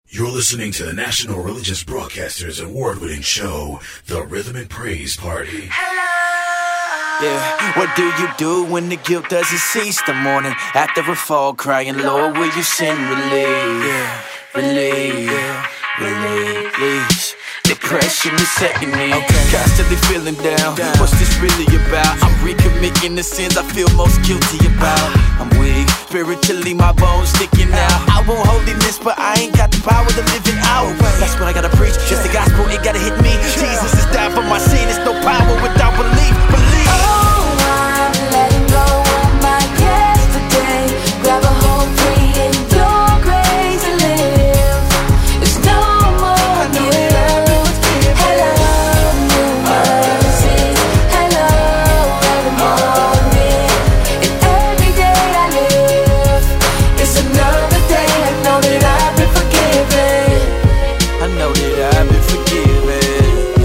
You're listening to the National Religious Broadcasters award-winning show, The Rhythm and Praise Party. Hello! Yeah, what do you do when the guilt doesn't cease? The morning after a fall, crying, Lord, will you send relief? Yeah, relief, release. Depression is setting in, constantly feeling down. What's this really about? I'm recommitting the sins I feel most guilty about. I'm weak, spiritually my bones sticking out. I want holiness, but I ain't got the power to live it out. That's what I gotta preach, just the gospel, it gotta hit me. Jesus has died for my sin, there's no power without belief. Believe. Oh, I'm letting go of my yesterday. Grab a hold free in your grace and live. It's no more guilt. Hello, new mercies. Hello, every morning. And every day I live, it's another day. I know that I've been forgiven. I know that I've been forgiven.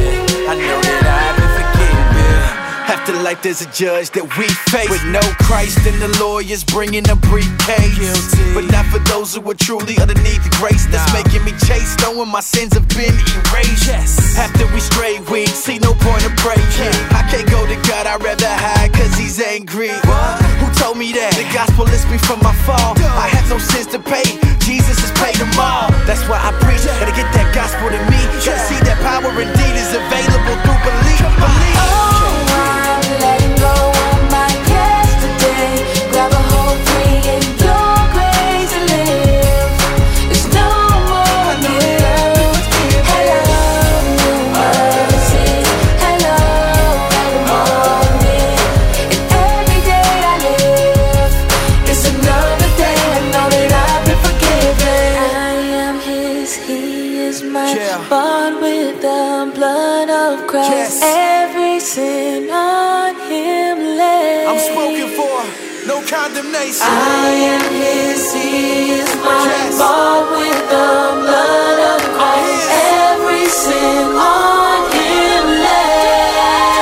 I know that I've been forgiven. After life there's a judge that we face. With no Christ and the lawyers bringing a briefcase. Guilty. But not for those who are truly underneath the grace that's making me chase, knowing my sins have been erased. After we stray, we see no point of praying. I can't go to God, I'd rather hide cause he's angry. Who told me that? The gospel lifts me from my fall. I have no sins to pay, Jesus has paid them all. That's why I preach, gotta get that gospel to me. Gotta see that power indeed is available through belief. Believe. Oh, I'm letting go of my yesterday. Grab a hold free in your grace and live. There's no more guilt. Hello, new mercies. Hello, every morning. And every day I live, it's another day. I know that I've been forgiven. I am his, he is mine. Bought with the blood of Christ. Every sin on him lay. I'm spoken for, no condemnation. I am his, he is mine. Bought with the blood of Christ. Every sin on him lay.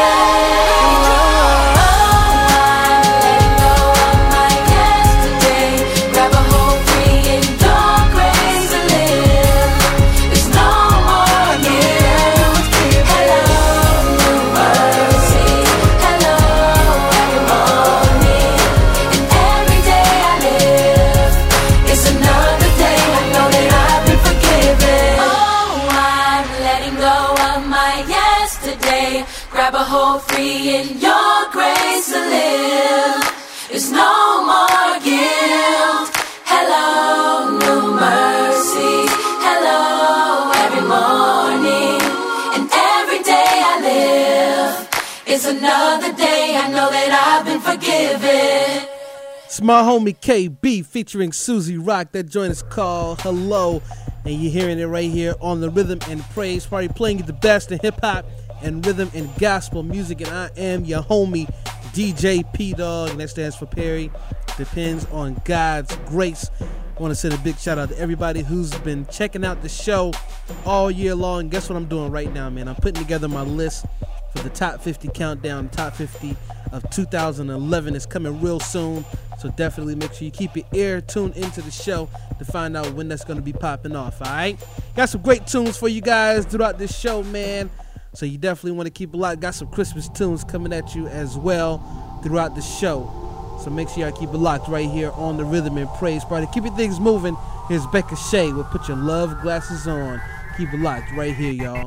I'm letting go of my yesterday. Grab a hold free in your grace and live. There's no more guilt. Hello, new mercies. Hello, every morning. And every day I live, it's another day. I know that I've been forgiven. Oh, I'm letting go of my yesterday. Grab a hold free in your grace to live. There's no more guilt. Hello, new mercies. Hello, every morning. And every day I live, it's another day. I know that I've been forgiven. It's my homie KB featuring Susie Rock. That joint is called Hello, and you're hearing it right here on the Rhythm and Praise Party, playing you the best in hip-hop and rhythm and gospel music. And I am your homie DJ P-Dog, and that stands for Perry Depends on God's Grace. I want to send a big shout out to everybody who's been checking out the show all year long. Guess what I'm doing right now, man? I'm putting together my list for the top 50 countdown. Top 50 of 2011 is coming real soon, so definitely make sure you keep your ear tuned into the show to find out when that's going to be popping off. All right, got some great tunes for you guys throughout this show, man, so you definitely want to keep a lot. Got some Christmas tunes coming at you as well throughout the show, so make sure y'all keep it locked right here on the Rhythm and Praise Party. Keep your things moving. Here's Becca Shea with Put Your Love Glasses On. Keep it locked right here, y'all.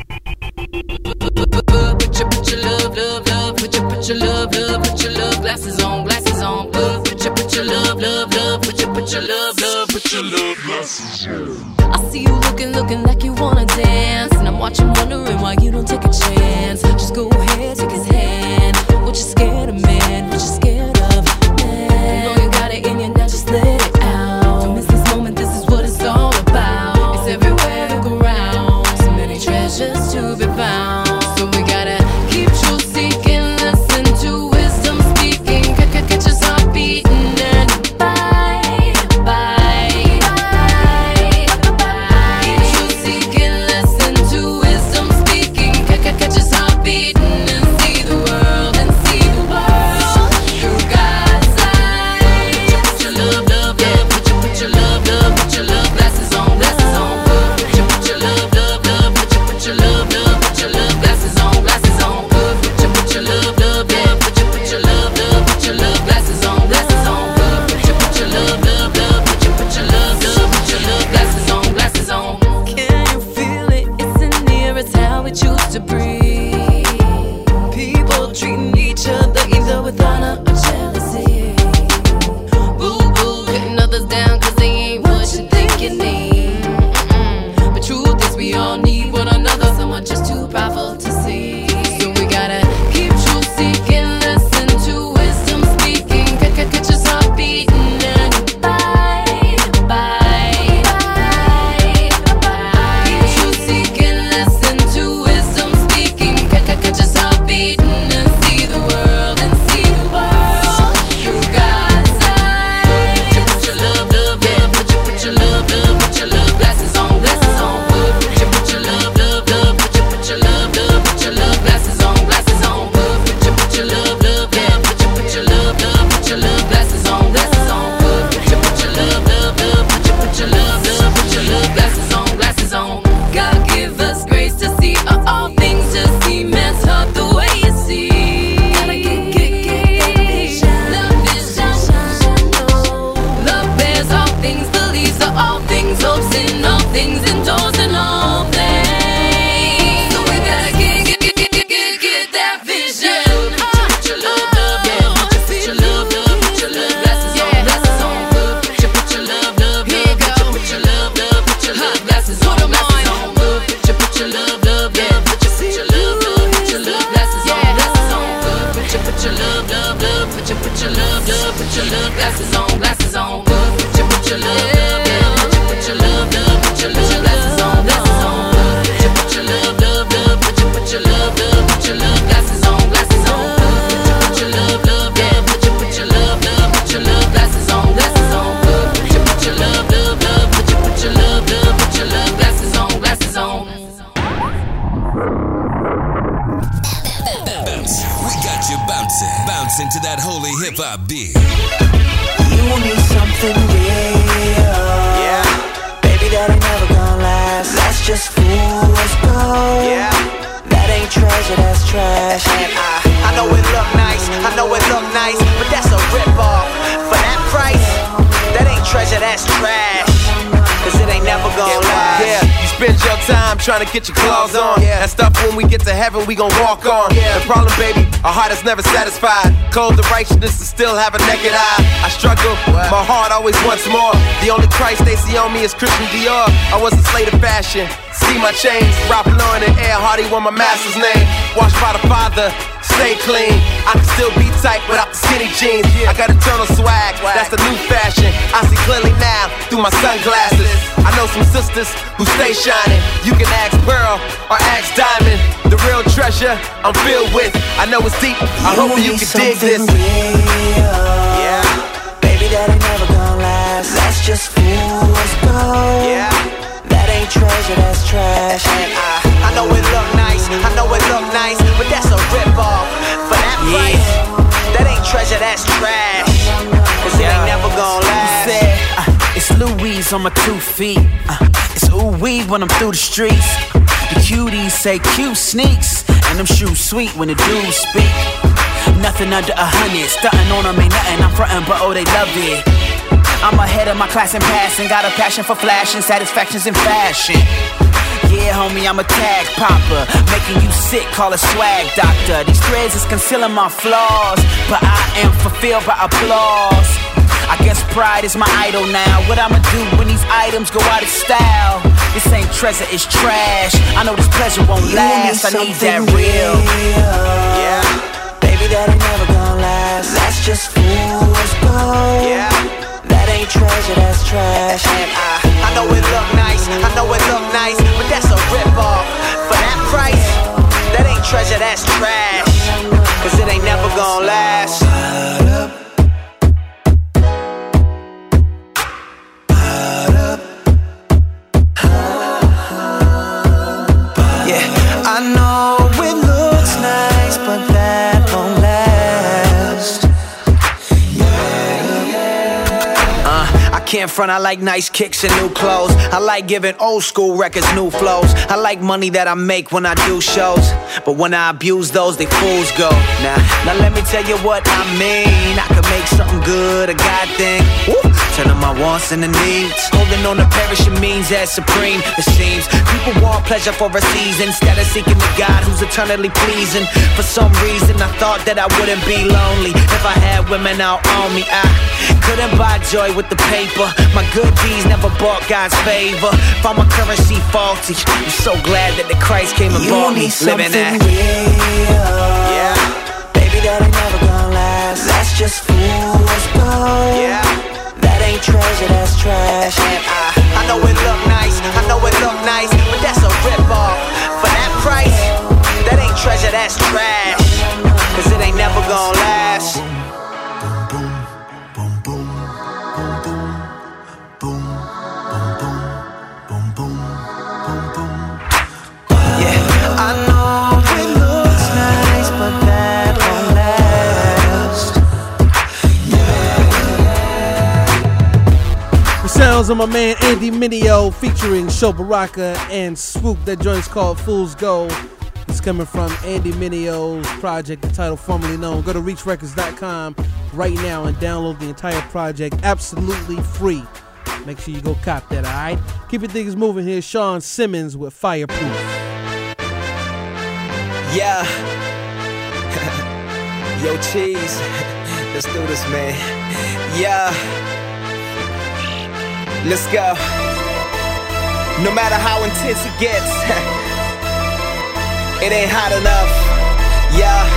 Put your love, love, love. Put your love, love. Put your love glasses on, glasses on. Put your love, love, love. Put your love, love. Put your love glasses on. I see you looking like you wanna dance, and I'm watching, wondering why you don't take a chance. Just go ahead, take his hand. What you scared of, man? What you scared of, man? You know you got it in you, now just let it out. Don't miss this moment, this is what it's all about. It's everywhere, look around. So many treasures to be found. So we gotta keep truth seeking, listen to wisdom speaking. Catch us heart beating and bye. Keep truth seeking, listen to wisdom speaking. Catch us heart beating and see the world and see the world. Vibe D. You need something real. Yeah. Baby, that ain't never gonna last. That's just fool's gold. Yeah. That ain't treasure, that's trash. And I know it look nice, I know it look nice, but that's a rip-off. For that price, that ain't treasure, that's trash. Cause it ain't never gonna last. Yeah, you spend your time trying to get your claws on. That stuff when we get to heaven, we gon' walk on. The problem, baby, our heart is never satisfied. Cold to righteousness and still have a naked eye. I struggle, my heart always wants more. The only Christ they see on me is Christian Dior. I was a slave to fashion. See my chains, Ralph Lauren and Air Hardy won my master's name. Washed by the Father, stay clean. I can still be tight without the skinny jeans. I got eternal swag, that's the new fashion. I see clearly now through my sunglasses. I know some sisters who stay shining. You can ask Pearl or ask Diamond. The real treasure I'm filled with. I know it's deep, I hope you can dig this. Yeah, baby, that ain't never gonna last. That's just fool's gold. Yeah. That ain't treasure, that's trash. And I know it look nice, I know it look nice, but that's a rip-off. For that price, that ain't treasure, that's trash. Cause it ain't never gonna last. It's Louise on my 2 feet. It's ooh-wee when I'm through the streets. The cuties say cute sneaks, and them shoes sweet when the dudes speak. Nothing under 100, stunting on them ain't nothing. I'm frontin', but oh, they love it. I'm ahead of my class in passing, got a passion for flashing, satisfactions in fashion. Yeah, homie, I'm a tag popper, making you sick, call a swag doctor. These threads is concealing my flaws, but I am fulfilled by applause. I guess pride is my idol now. What I'ma do when these items go out of style? This ain't treasure, it's trash. I know this pleasure won't last, I need that real. Yeah, baby, that ain't never gonna last. That's just fool's gold. Yeah. That ain't treasure, that's trash. And I know it look nice, I know it look nice, but that's a rip-off. For that price, that ain't treasure, that's trash. Cause it ain't never gonna last. Yeah, I know it looks nice, but that won't last. I can't front, I like nice kicks and new clothes. I like giving old school records new flows. I like money that I make when I do shows, but when I abuse those, they fools go. Now let me tell you what I mean. I could make something good, a God thing. Woo. Turning my wants into needs. Holding on to perishing means as supreme. It seems people want pleasure for a season instead of seeking the God who's eternally pleasing. For some reason I thought that I wouldn't be lonely if I had women out on me. I couldn't buy joy with the paper. My good deeds never bought God's favor. Found my currency faulty. I'm so glad that the Christ came and bought me. Living that. Yeah, baby, that ain't never gonna last. That's just fool's gold. Yeah. That ain't treasure, that's trash. And I know it look nice, I know it look nice, but that's a rip-off. For that price, that ain't treasure, that's trash. Cause it ain't never gonna last. Yeah, I know it looks nice, but that won't last. The sounds of my man Andy Mineo featuring Sho Baraka and Swoop. That joint's called Fool's Gold. It's coming from Andy Mineo's project, the title formerly known. Go to reachrecords.com right now and download the entire project absolutely free. Make sure you go cop that, alright? Keep your things moving here. Sean Simmons with Fireproof. Yeah. Yo, cheese. Let's do this, man. Yeah. Let's go. No matter how intense it gets, it ain't hot enough. Yeah.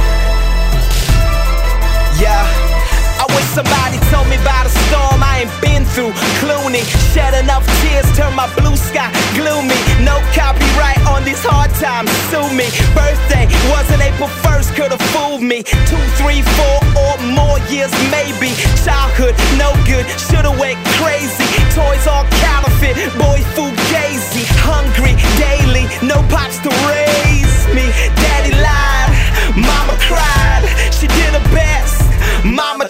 Yeah. I wish somebody told me about a storm I ain't been through. Clooney, shed enough tears, turn my blue sky gloomy. No copyright on these hard times, sue me. Birthday wasn't April 1st, could've fooled me. 2, 3, 4 or more years maybe. Childhood, no good, should've went crazy. Toys all counterfeit, boy fugazi. Hungry daily, no pops to raise me. Daddy lied, mama cried, she did her best. Mama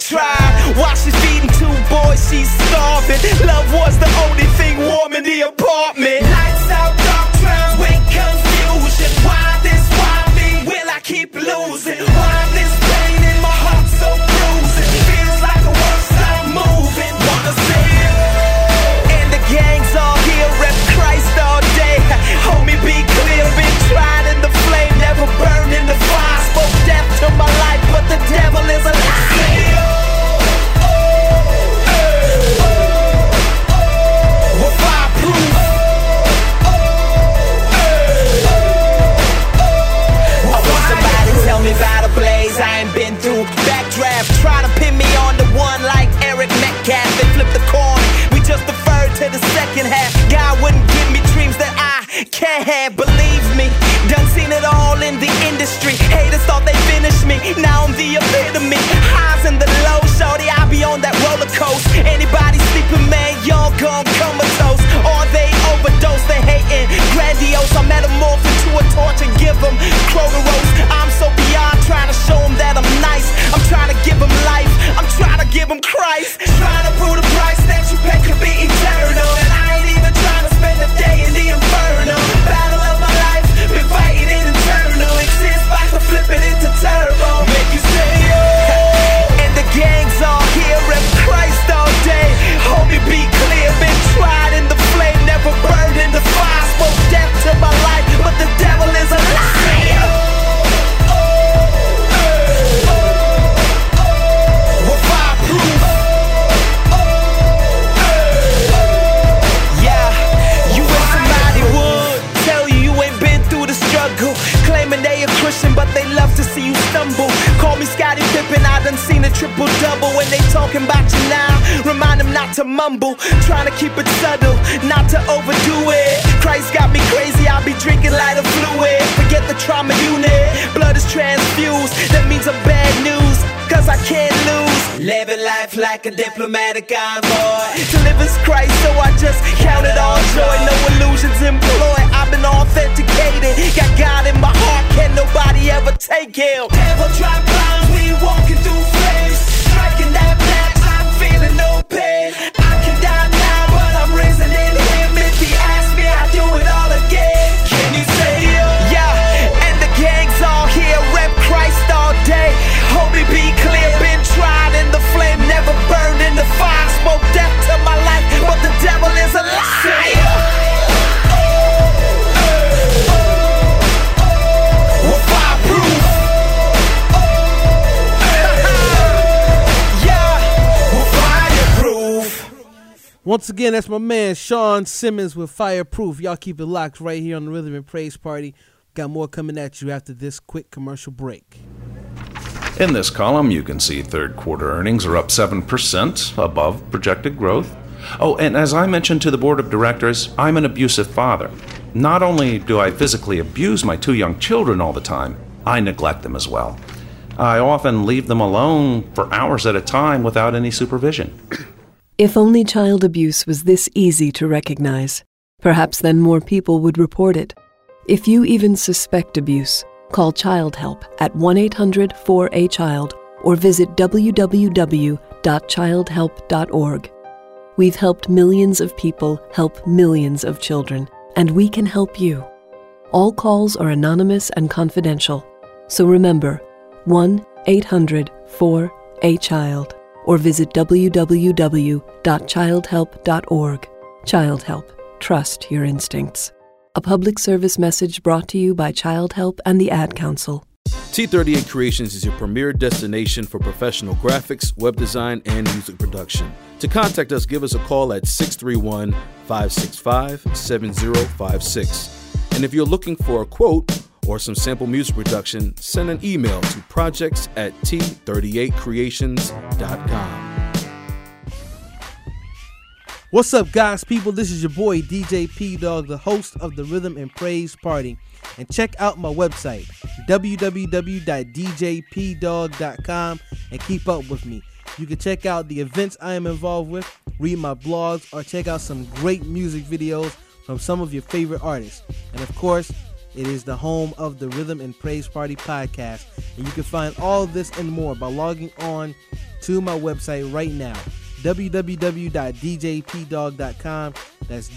can't believe me. Done seen it all in the industry. Haters thought they finished me. Now I'm the epitome. Highs and the lows, shorty, I be on that roller coaster. Anybody sleeping, man, y'all gon' comatose. Or they overdose, they hating. Grandiose, I metamorph into a torch and give them Kroger roast. I'm so beyond trying to show them that I'm nice. I'm trying to give them life. I'm trying to give them Christ. Trying to prove the price that you pay could be eternal. And I ain't even trying to spend a day in the inferno. Battle of my life, been fighting in eternal. Exist by to flip it into turbo. Make you say, oh. And the gang's all here, rep Christ all day. Hope it be clear, been tried in the flame, never burned in the fire. Spoke death to my life, but the devil is a liar. We're fireproof. Yeah, you wish somebody would tell you you ain't been through the struggle. Claiming they a Christian, but they love to see you stumble. Call me Scottie Pippen, I done seen a triple-double. When they talking about you now, remind them not to mumble. Trying to keep it subtle, not to overdo it. Christ got me crazy, I be drinking lighter fluid. Forget the trauma unit, blood is transfused. That means I'm bad news, cause I can't lose. Living life like a diplomatic envoy. To live is Christ, so I just count it all joy. No illusions employed, I've been authenticated. Got God in my heart, can't nobody ever take him. Devil drop bombs, we walking through flames. Striking that match, I'm feeling no pain. I can die now, but I'm risen in him. If he asks me, I do it all again. Can you say oh? Yeah, and the gang's all here, rep Christ all day. Hope it be clear, been tried in the flame, never burned in the fire. Spoke death to my life, but the devil is a liar. We're fireproof. Yeah, we're fireproof. Once again, that's my man Sean Simmons with Fireproof. Y'all keep it locked right here on the Rhythm and Praise Party. Got more coming at you after this quick commercial break. In this column, you can see third quarter earnings are up 7% above projected growth. Oh, and as I mentioned to the board of directors, I'm an abusive father. Not only do I physically abuse my 2 young children all the time, I neglect them as well. I often leave them alone for hours at a time without any supervision. If only child abuse was this easy to recognize, perhaps then more people would report it. If you even suspect abuse, call Child Help at 1-800-4A-CHILD or visit www.childhelp.org. We've helped millions of people help millions of children, and we can help you. All calls are anonymous and confidential, so remember 1-800-4A-CHILD or visit www.childhelp.org. Child Help. Trust your instincts. A public service message brought to you by Child Help and the Ad Council. T38 Creations is your premier destination for professional graphics, web design, and music production. To contact us, give us a call at 631-565-7056. And if you're looking for a quote or some sample music production, send an email to projects@t38creations.com. What's up, guys, people? This is your boy, DJ P-Dog, the host of the Rhythm and Praise Party. And check out my website, www.djpdog.com, and keep up with me. You can check out the events I am involved with, read my blogs, or check out some great music videos from some of your favorite artists. And of course, it is the home of the Rhythm and Praise Party podcast. And you can find all this and more by logging on to my website right now, www.djpdog.com. That's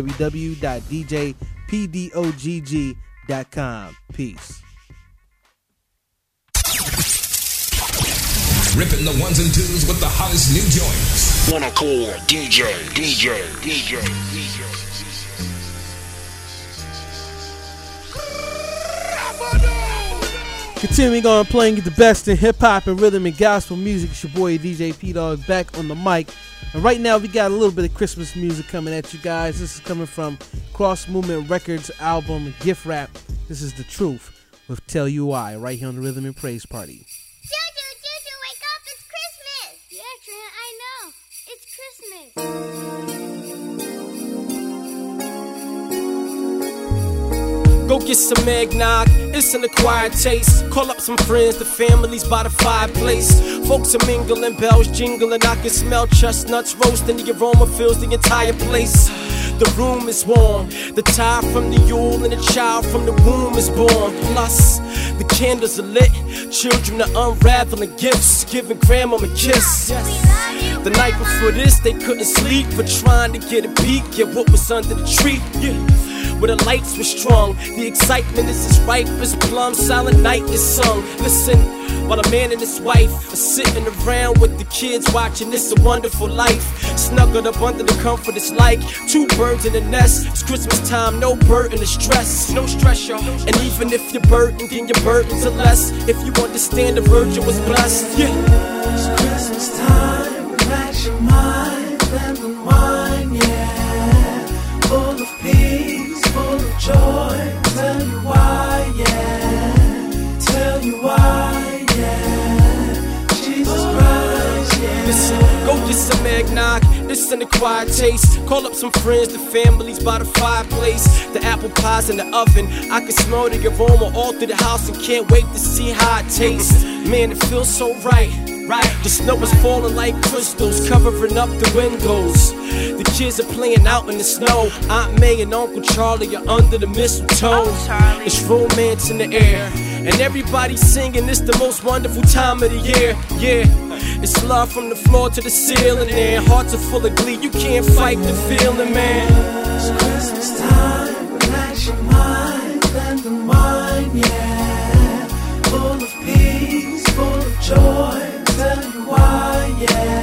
www.djpdogg.com. Peace. Ripping the ones and twos with the hottest new joints. Wanna call DJ. Continuing on playing the best in hip-hop and rhythm and gospel music, it's your boy DJ P-Dog back on the mic. And right now we got a little bit of Christmas music coming at you guys. This is coming from Cross Movement Records album Gift Wrap. This is The Truth with Tell You Why right here on the Rhythm and Praise Party. Juju, wake up, it's Christmas! Yeah, Trent, I know. It's Christmas. Go get some eggnog, it's an acquired taste. Call up some friends, the family's by the fireplace. Folks are mingling, bells jingling. I can smell chestnuts roasting. The aroma fills the entire place. The room is warm, the tie from the Yule and the child from the womb is born. Plus, the candles are lit, children are unraveling gifts, giving grandma a kiss. The night before this, they couldn't sleep for trying to get a peek at what was under the tree. Where the lights were strong, the excitement is as ripe as plum. Silent night is sung. Listen, while a man and his wife are sitting around with the kids watching It's a Wonderful Life. Snuggled up under the comfort, it's like two birds in a nest. It's Christmas time, no burden of stress. No stress, y'all. And even if you're burdened, then your burdens are less. If you understand the virgin was blessed, yeah. It's Christmas time, relax your mind and unwind, yeah. Full of peace, full of joy. Tell you why, yeah. Tell you why, yeah. Jesus Christ, yeah. Listen, go get some eggnog, it's an acquired taste. Call up some friends, the family's by the fireplace. The apple pie's in the oven, I can smell the aroma all through the house and can't wait to see how it tastes. Man, it feels so right. The snow is falling like crystals, covering up the windows. The kids are playing out in the snow. Aunt May and Uncle Charlie are under the mistletoe. It's romance in the air, and everybody's singing. It's the most wonderful time of the year. Yeah, it's love from the floor to the ceiling, and hearts are full of glee. You can't fight the feeling, man. It's Christmas time, relax your mind and unwind, yeah. Full of peace, full of joy. Tell you why,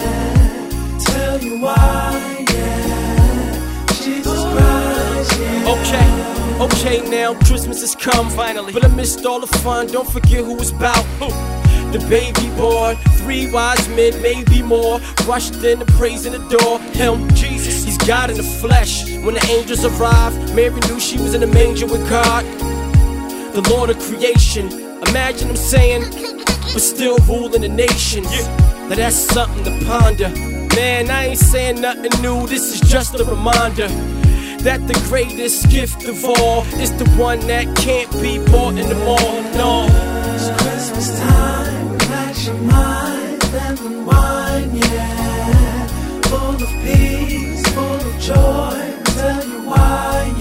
yeah. Tell you why, yeah. Jesus Christ, yeah. Okay, now Christmas has come finally, but amidst all the fun, don't forget who it's about. The baby boy, 3 wise men, maybe more, rushed in and praising the door. Him, Jesus, he's God in the flesh. When the angels arrived, Mary knew she was in the manger with God, the Lord of creation. Imagine him saying, but still ruling the nation. Now that's something to ponder. Man, I ain't saying nothing new, this is just a reminder that the greatest gift of all is the one that can't be bought in the mall. No. It's Christmas time, relax your mind and unwind, yeah. Full of peace, full of joy. Tell you why,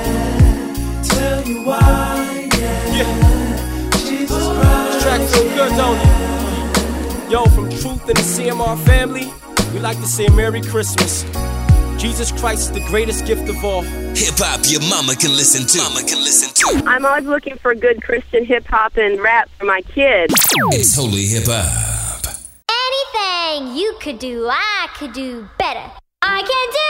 yeah. Tell you why, yeah. Jesus Christ. This track feel good, don't it? Yo, from Truth and the CMR family, we like to say Merry Christmas. Jesus Christ is the greatest gift of all. Hip hop your mama can listen to. I'm always looking for good Christian hip hop and rap for my kids. It's Holy Hip Hop. Anything you could do, I could do better. I can do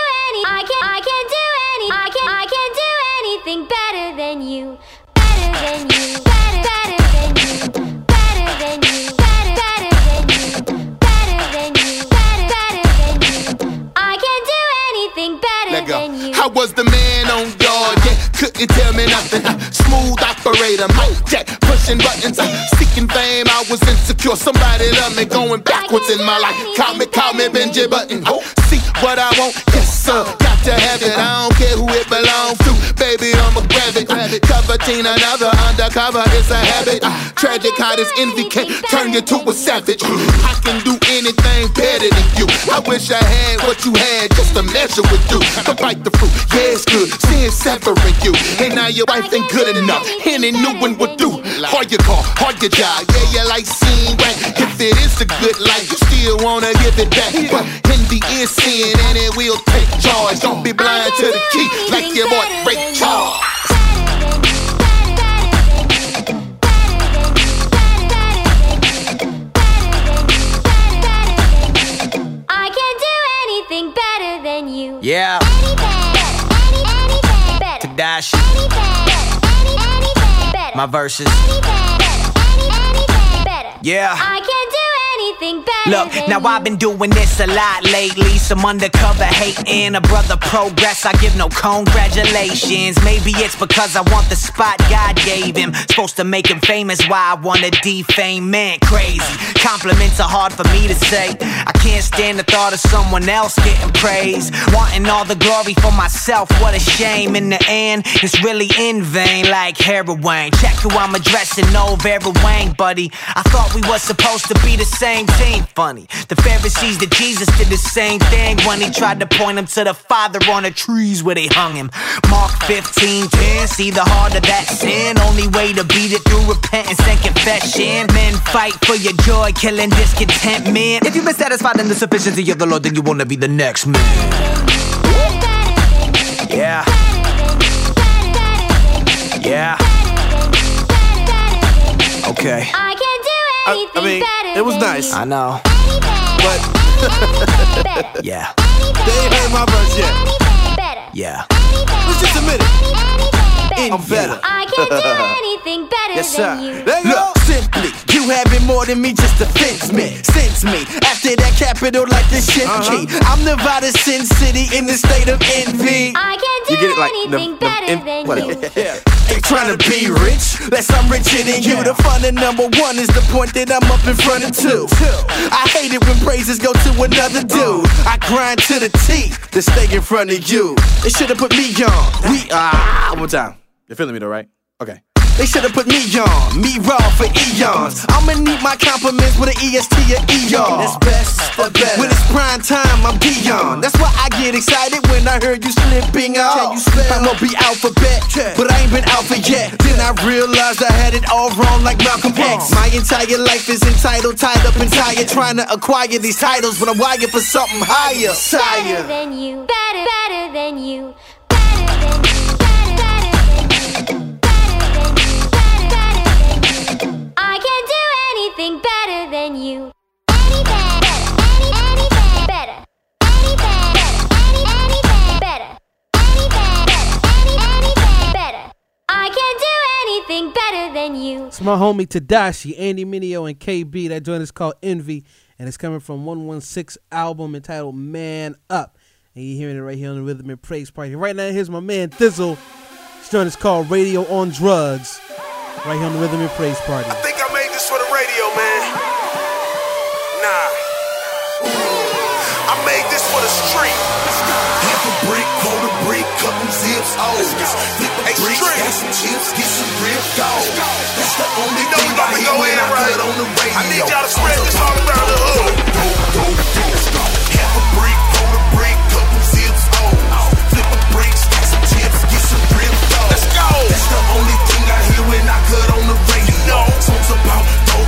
anything better than you. Better than you. Better than you. Better than you. Better than you. Better than you. Better than you. I can do anything better than you. I was the man on guard, yeah, couldn't tell me nothing. Smooth operator, mic check, pushing buttons. Seeking fame, I was insecure. Somebody love me, going backwards in my life. Call me Benji Button. See what I want, yes sir, got to have it. I don't care who it belongs to, baby, I'ma grab it. Coveting another undercover, it's a habit. Tragic how this envy can turn you to a savage. I can do anything better than you. I wish I had what you had, just a measure with you. But bite the fruit, yeah it's good, sin severing you. And now your wife ain't good enough, any new one would do. Hard your car, hard your job, yeah you like seeing right. If it is a good life, you still wanna give it back. But in the end sin, and it will take charge. Don't be blind to the key, like your boy Ray Charles. I can do anything better than you. Yeah. Anything better. Tadashi. Anything better. My verses. Anything better. Yeah. I can do anything better Look, than now you. I've been doing this a lot lately. Some undercover hating, a brother progress. I give no congratulations. Maybe it's because I want the spot God gave him. Supposed to make him famous, why I wanna defame man. Crazy. Compliments are hard for me to say. I can't stand the thought of someone else getting praise. Wanting all the glory for myself, what a shame. In the end, it's really in vain, like heroin. Check who I'm addressing, no Vera Wang, buddy. I thought we were supposed to be the same team. Funny, the Pharisees to Jesus did the same thing when he tried to point him to the Father on the trees where they hung him. Mark 15:10, see the heart of that sin. Only way to beat it through repentance and confession. Men fight for your joy, killing discontentment. If you've been satisfied in the sufficiency of the Lord, then you wanna be the next man. Yeah. Yeah. Okay. I can do anything better it was than nice. you. I know. But Yeah. they ain't heard my verse yet. Better. Yeah. Let's just admit it. I'm better. I can do anything better Yes, sir. than you. Look, simply, you having more than me just offends me. Sense me. After that capital like the shit key. I'm Nevada Sin City in the state of envy. I can do anything better than you. Ain't trying to be rich, less I'm richer than you. The fun of number one is the point that I'm up in front of two. I hate it when praises go to another dude. I grind to the teeth to stay in front of you. They should've put me on. One more time. You're feeling me though, right? Okay. They should've put me on, me raw for eons. I'ma need my compliments with an EST or ER. That's best or better. When it's prime time, I'm beyond. That's why I get excited when I heard you slipping off. I'ma be alphabet, but I ain't been alpha yet. Then I realized I had it all wrong like Malcolm X. My entire life is entitled, tied up and tired, trying to acquire these titles when I'm wired for something higher. Better than you. Better than you. I can do anything better than you. Anything better. Anything better. I can do anything better than you. It's my homie Tadashi, Andy Mineo, and KB. That joint is called Envy, and it's coming from 116 album entitled Man Up. And you're hearing it right here on the Rhythm and Praise Party. Right now, here's my man Thizzle. This joint is called Radio on Drugs. Right here on the Rhythm and Praise Party. I think I made this for the radio, man. Nah. I made this for the street. Half a brick, quarter brick, couple zips, flip a brick, got some chips, get some real gold. That's the only thing I hear when I put on the radio. I need y'all to spread this all around the hood. Half a brick, quarter brick, couple zips, flip a brick, got some chips, get some real gold. Let's go. That's the only thing I hear when I cut on the radio. Songs about dope.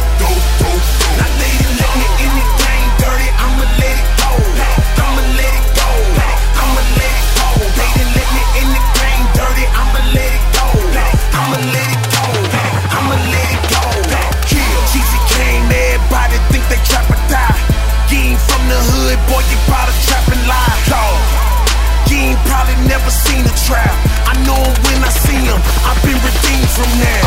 Now lady, let me in the game dirty, I'ma let it go. I'ma let it go. I'ma let it go. They didn't let me in the game dirty, I'ma let it go. I'ma let it go. I'ma let it go. Cheesy Kane, everybody think they trap or die. You ain't from the hood, boy, you bout to trap and lie. Dog. You ain't probably never seen a trap. I know him when I see him, I've been redeemed from that.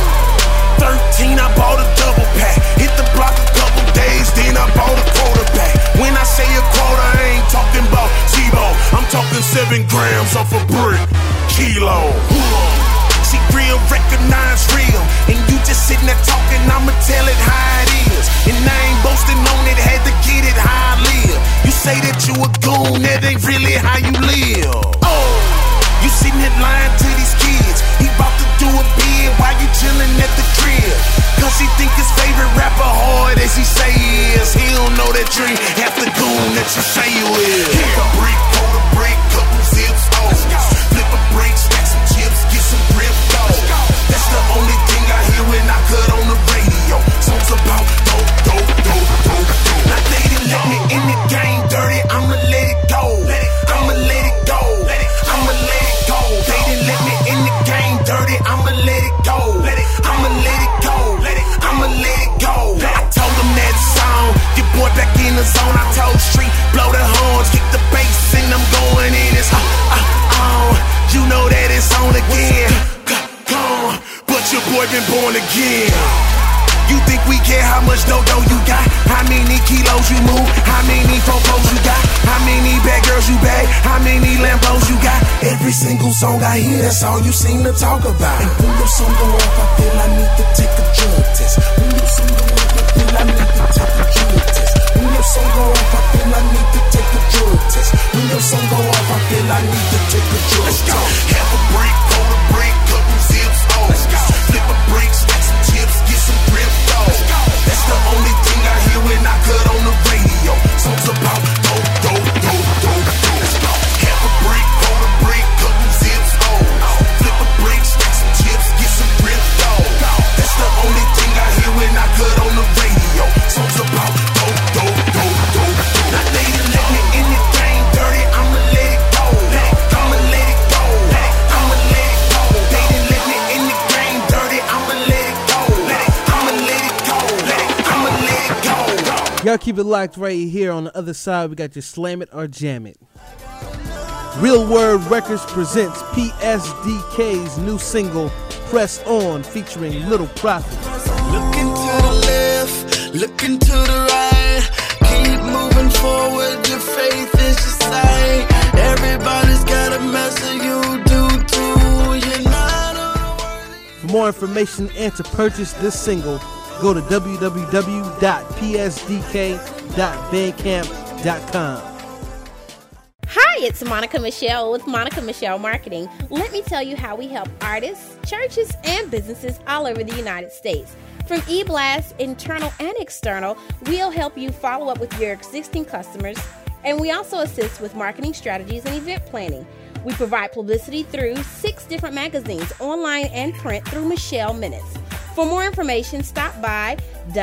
13, I bought a double pack. Hit the block a couple days, then I bought a quarterback. When I say a quarter, I ain't talking about T-Bo. I'm talking 7 grams off a brick. Kilo. See, real recognize real. And you just sitting there talking, I'ma tell it how it is. And I ain't boasting on it, had to get it how I live. You say that you a goon, that ain't really how you live. You sitting here lying to these kids. He bout to do a bid while you chillin' at the crib. Cause he think his favorite rapper hard as he say he is. He don't know that you ain't half the goon that you say you is. Half a brick, quarter brick, couple zips, flip a brick, stack some chips, get some real gold. That's the only thing I hear when I cut on the radio. Songs about dope. Now lady, let me in the game dirty, I'ma let it go. I'ma let it go. I'ma let it go. They didn't let me in the game dirty, I'ma let it go. I'ma let it go. I'ma let it go. I told them that song, your boy back in the zone. I told Street, blow the horns, kick the bass, and I'm going in. It's you know that it's on again. But your boy been born again. You think we care how much dodo you got? How many kilos you move? How many fofos you got? How many bad girls you bag? How many Lambos you got? Every single song I hear, that's all you seem to talk about. And when your song go off, I feel I need to take a drug test. When your song go off, I feel I need to take a drug test. When your song go off, I feel I need to take a drug test. When your song go off, I feel I need to take a drug test. Let's go. Have a break, roll a break, couple zips, oh. Let's go. Flip a break, stack some chips, get some grip, oh. Let's go. That's the only thing I hear when I cut on the radio. Songs about dope, dope, dope, dope, dope. Let's go. Have a break, roll a break, couple zips, oh. Flip a break, stack some chips, get some grip, oh. That's the only thing I hear when I cut on the radio. Songs about dope, dope, dope, dope, dope. Now lady, let me in the game dirty, I'ma let it go. I'ma let it go. I'ma let it go. They didn't let me in the game dirty, I'ma let it go. I'ma let it go. I'ma let it go. Y'all keep it locked right here. On the other side, we got your Slam It or Jam It. Real Word Records presents PSDK's new single, Press On, featuring Little Prophet. Looking to the left, looking to the right. Keep moving forward, your faith is your sight. Everybody's got a message, you do too. You're not For more information and to purchase this single, go to www.psdk.bandcamp.com. Hi, it's Monica Michelle with Monica Michelle Marketing. Let me tell you how we help artists, churches, and businesses all over the United States. From eBlast, internal and external, we'll help you follow up with your existing customers, and we also assist with marketing strategies and event planning. We provide publicity through 6 different magazines, online and print through Michelle Minutes. For more information, stop by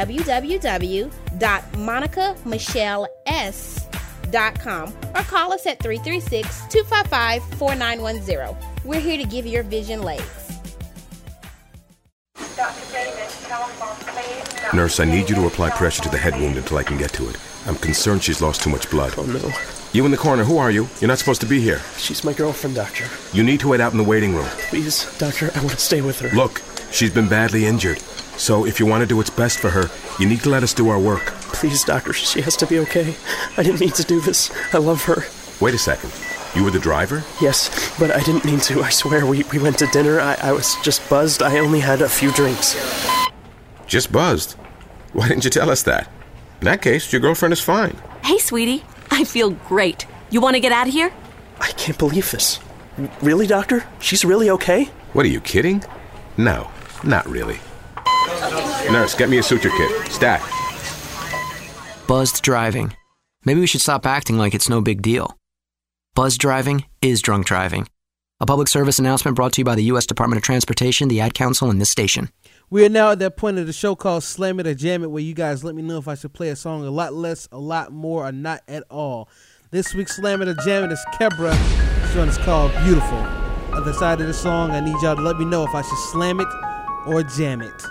www.monicamichelles.com or call us at 336-255-4910. We're here to give your vision legs. Nurse, I need you to apply pressure to the head wound until I can get to it. I'm concerned she's lost too much blood. Oh, no. You in the corner, who are you? You're not supposed to be here. She's my girlfriend, doctor. You need to wait out in the waiting room. Please, doctor, I want to stay with her. Look, she's been badly injured. So if you want to do what's best for her, you need to let us do our work. Please, doctor, she has to be okay. I didn't mean to do this. I love her. Wait a second. You were the driver? Yes, but I didn't mean to. I swear, we went to dinner. I was just buzzed. I only had a few drinks. Just buzzed? Why didn't you tell us that? In that case, your girlfriend is fine. Hey, sweetie. I feel great. You want to get out of here? I can't believe this. Really, doctor? She's really okay? What, are you kidding? No, not really. Nurse, get me a suture kit. Stat. Buzzed driving. Maybe we should stop acting like it's no big deal. Buzzed driving is drunk driving. A public service announcement brought to you by the U.S. Department of Transportation, the Ad Council, and this station. We are now at that point of the show called Slam It or Jam It, where you guys let me know if I should play a song a lot less, a lot more, or not at all. This week's Slam It or Jam It is Kebra. This one is called Beautiful. Other side of the song, I need y'all to let me know if I should slam it or jam it.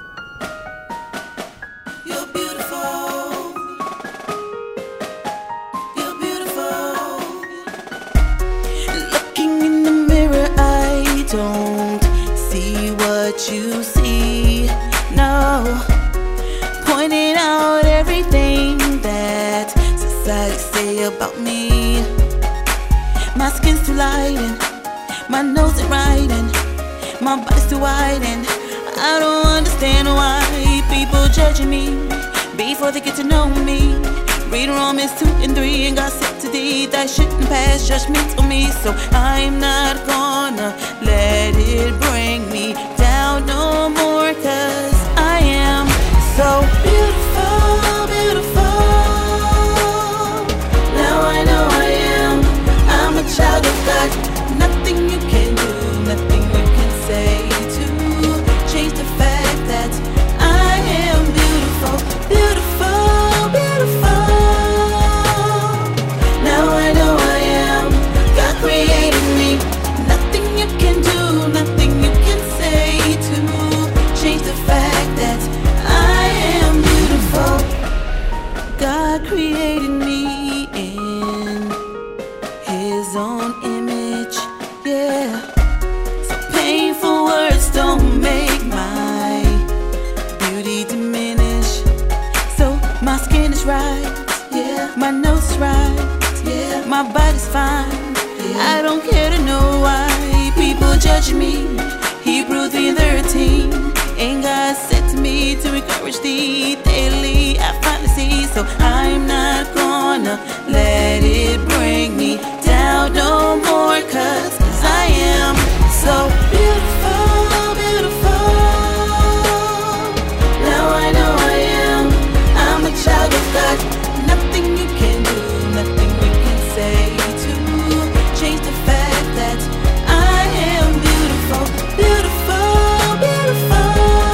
Don't see what you see, no. Pointing out everything that society say about me. My skin's too light and my nose ain't right and my body's too wide and I don't understand why people judging me before they get to know me. Read Romans 2 and 3 and God said today that shouldn't pass judgment on me. So I'm not gonna let it bring me down no more, 'cause I am so beautiful, beautiful. Now I know I am. I'm a child of God. Nothing you can do, nothing you can say to change the fact that I am beautiful, beautiful, beautiful. Now I know I am. God created me. Nothing you can do, nothing you my body's fine. I don't care to know why people judge me. Hebrews 3:13, and God said to me to encourage thee daily. I finally see, so I'm not gonna let it bring me down no more, cause I am so beautiful, beautiful. Now I know I am. I'm a child of God. Nothing you can do, nothing you can say to change the fact that I am beautiful, beautiful, beautiful.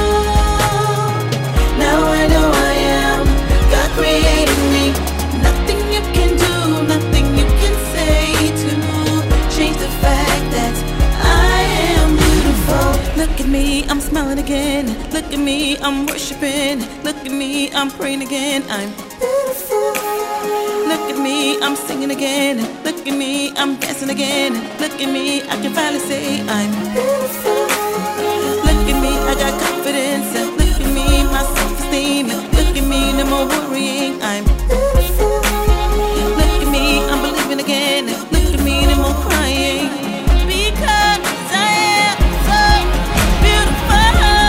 Now I know I am. God created me. Nothing you can do, nothing you can say to change the fact that I am beautiful. Look at me, I'm smiling again. Look at me, I'm worshiping. Look at me, I'm praying again. I'm beautiful. Look at me, I'm singing again. Look at me, I'm dancing again. Look at me, I can finally say I'm beautiful. Look at me, I got confidence. Look at me, my self-esteem. Look at me, no more worrying. I'm beautiful. Look at me, I'm believing again. Look at me, no more crying. Because I am so beautiful.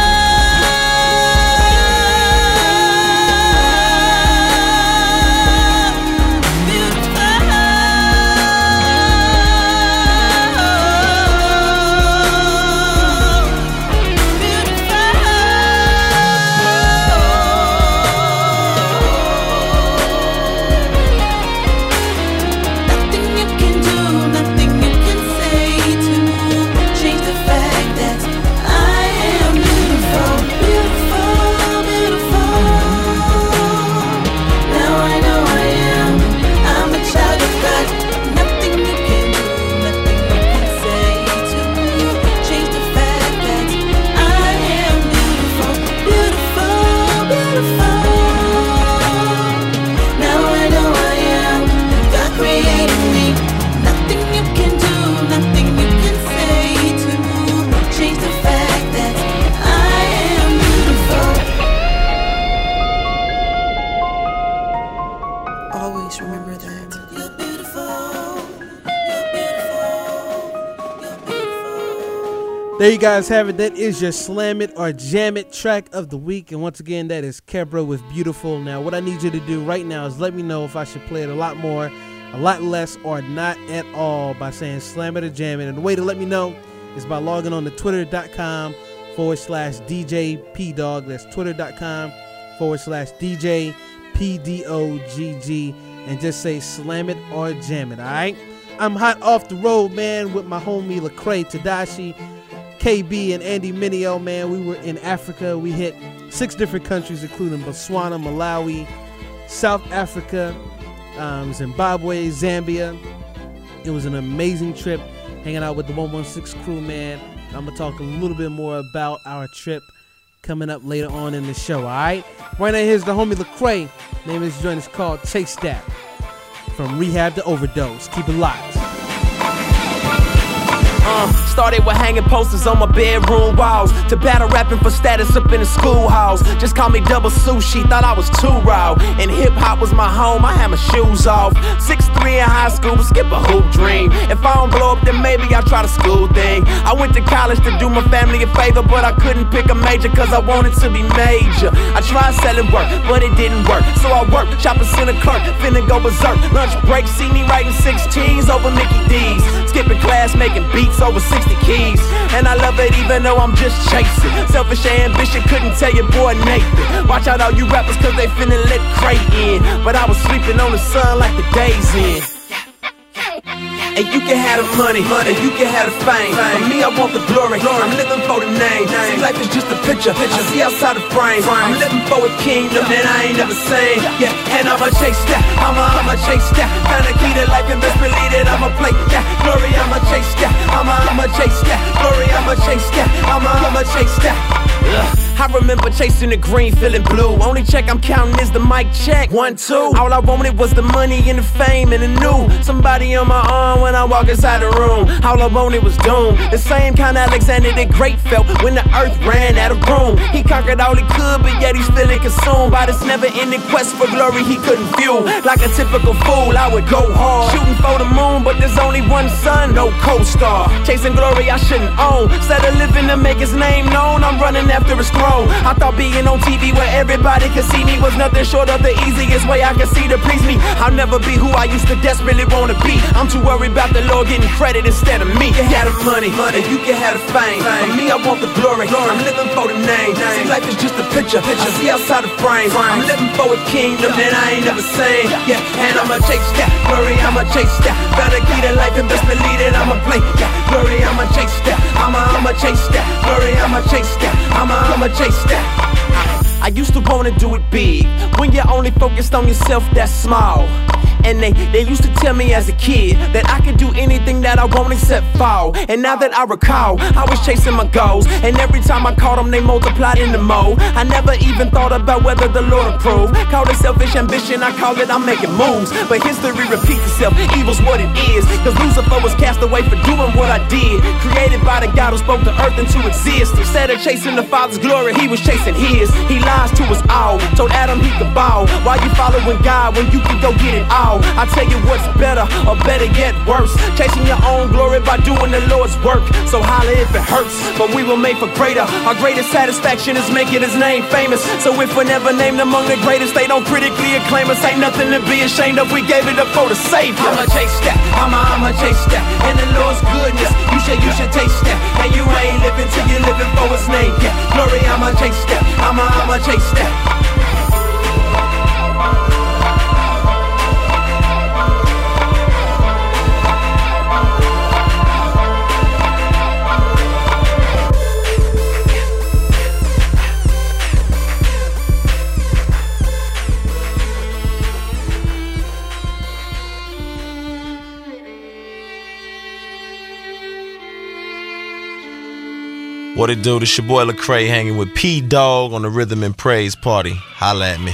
Always remember that. You're beautiful. There you guys have it. That is your Slam It or Jam It track of the week. And once again, that is Kebra with Beautiful. Now, what I need you to do right now is let me know if I should play it a lot more, a lot less, or not at all by saying Slam It or Jam It. And the way to let me know is by logging on to twitter.com/DJ PDog. That's twitter.com/DJ PDOGG. And just say Slam It or Jam It, all right? I'm hot off the road, man, with my homie Lecrae Tadashi, KB, and Andy Mineo, man. We were in Africa. We hit 6 different countries, including Botswana, Malawi, South Africa, Zimbabwe, Zambia. It was an amazing trip hanging out with the 116 crew, man. I'm going to talk a little bit more about our trip coming up later on in the show, all right? Right now, here's the homie Lecrae. Name of this joint is called Chase That. From Rehab to Overdose. Keep it locked. Started with hanging posters on my bedroom walls, to battle rapping for status up in the schoolhouse. Just call me Double Sushi, thought I was too raw. And hip-hop was my home, I had my shoes off. 6'3" in high school, skip a hoop dream. If I don't blow up, then maybe I'll try the school thing. I went to college to do my family a favor, but I couldn't pick a major cause I wanted to be major. I tried selling work, but it didn't work. So I worked, shopping center clerk, finna go berserk. Lunch break, see me writing 16s over Mickey D's. Skipping class, making beats over 60 keys. And I love it even though I'm just chasing. Selfish ambition, couldn't tell your boy Nathan. Watch out all you rappers cause they finna let Cray in. But I was sleeping on the sun like the days in. And you can have the money, and you can have the fame. For me, I want the glory. I'm living for the name. See, life is just a picture. I see outside the frame. I'm living for a kingdom that I ain't never seen. Yeah, and I'ma chase that. I'ma chase that. Kinda key to life and best believe that I'ma play that. Glory, I'ma chase that. I'ma chase that. Glory, I'ma chase that. I'ma chase that. I remember chasing the green, feeling blue. Only check I'm counting is the mic check. 1, 2. All I wanted was the money and the fame and the new. Somebody on my arm when I walk inside the room. All I wanted was doom. The same kind of Alexander the Great felt when the earth ran out of room. He conquered all he could, but yet he's feeling consumed by this never-ending quest for glory he couldn't fuel. Like a typical fool, I would go hard, shooting for the moon, but there's only one sun, no co-star. Chasing glory I shouldn't own. Instead of living to make his name known, I'm running after his throne. I thought being on TV where everybody could see me was nothing short of the easiest way I could see to please me. I'll never be who I used to desperately want to be. I'm too worried about the Lord getting credit instead of me. You can have the money, and you can have the fame. For me, I want the glory. I'm living for the name. See, life is just a picture. I see outside the frame. I'm living for a kingdom that I ain't never seen. Yeah, and I'ma chase that glory. I'ma chase that. Better keep it life and best believe it. I'ma play that glory. I'ma chase that. I'ma chase that glory. I'ma chase that. I'ma chase that. I used to wanna do it big. When you're only focused on yourself, that's small. And they used to tell me as a kid that I could do anything that I want except fall. And now that I recall, I was chasing my goals, and every time I caught them, they multiplied in the mo. I never even thought about whether the Lord approved. Call it selfish ambition, I call it I'm making moves. But history repeats itself, evil's what it is. Cause Lucifer was cast away for doing what I did. Created by the God who spoke the earth into existence. Instead of chasing the Father's glory, he was chasing his. He lies to us all, told Adam he could bow. Why you following God when you can go get it all? I tell you what's better, or better yet worse, chasing your own glory by doing the Lord's work. So holla if it hurts, but we were made for greater. Our greatest satisfaction is making his name famous. So if we're never named among the greatest, they don't critically acclaim us. Ain't nothing to be ashamed of, we gave it up for the Savior. I'ma chase that, I'ma chase that, and the Lord's goodness, you should taste that. And you ain't living till you're living for his name. Yeah, glory, I'ma chase that, I'ma chase that. What it do? This your boy Lecrae hanging with P-Dog on the Rhythm and Praise Party. Holla at me.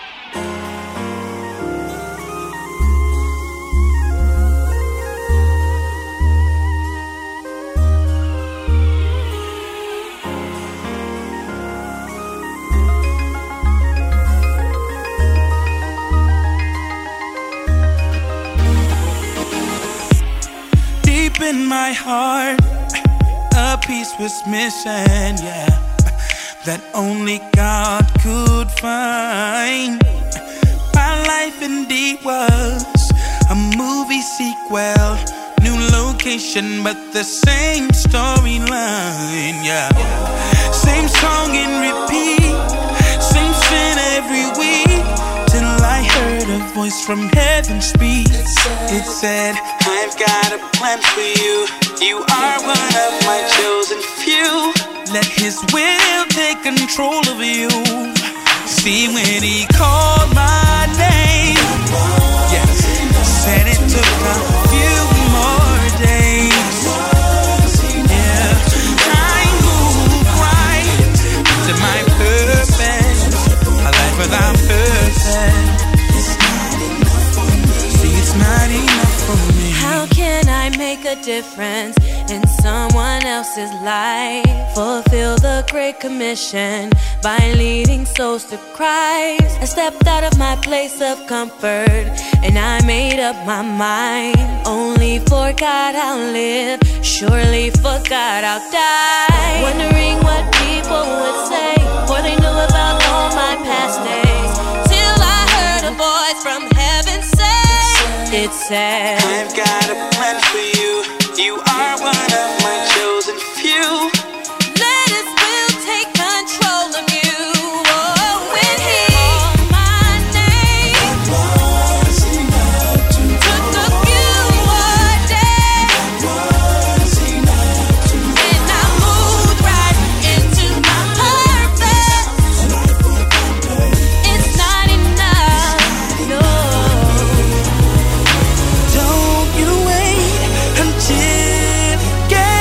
Deep in my heart, a piece was missing, yeah, that only God could find. My life indeed was a movie sequel, new location but the same storyline, yeah. Same song in repeat, same sin every week, till I heard a voice from heaven speak. It said, I've got a plan for you. You are one of my chosen few. Let his will take control of you. See, when he called my name, yes, said it took a few more days. Yeah, I moved right to my purpose. A life without purpose. See, it's not enough for me. How can I make a difference in someone else's life? Fulfill the Great Commission by leading souls to Christ. I stepped out of my place of comfort and I made up my mind. Only for God I'll live, surely for God I'll die. Wondering what people would say, for they knew about all my past days, till I heard a voice from heaven say, it said, I've got a plan for you. You are one of my chosen few. Let his will take control of you. Oh, when he called my name, it was enough to took a few more days. It was enough to and I moved right into my purpose. It's not enough, no. Don't you wait until he gets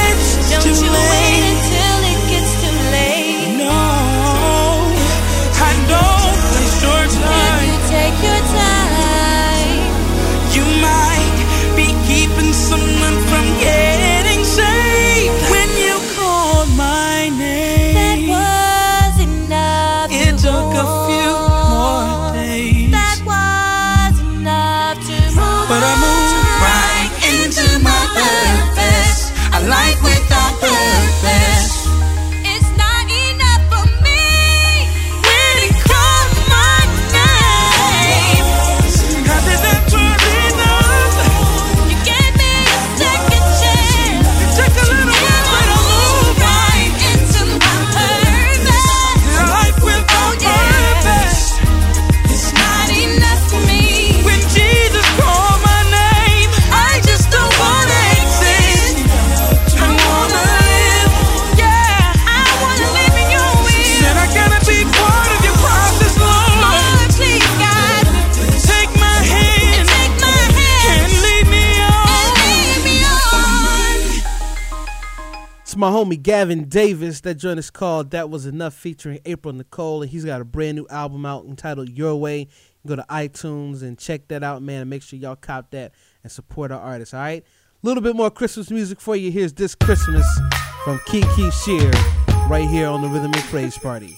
from my homie Gavin Davis. That joint is called That Was Enough featuring April Nicole. And he's got a brand new album out entitled Your Way. You can go to iTunes and check that out, man. And make sure y'all cop that and support our artists, all right? A little bit more Christmas music for you. Here's This Christmas from Kiki Shear right here on the Rhythm and Praise Party.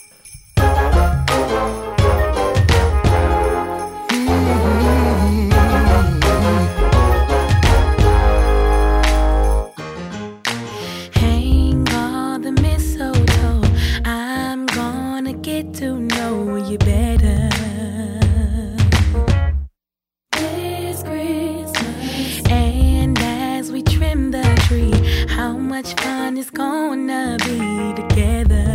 Hang all the mistletoe. I'm gonna get to know you better. This Christmas. And as we trim the tree, how much fun it's gonna be together.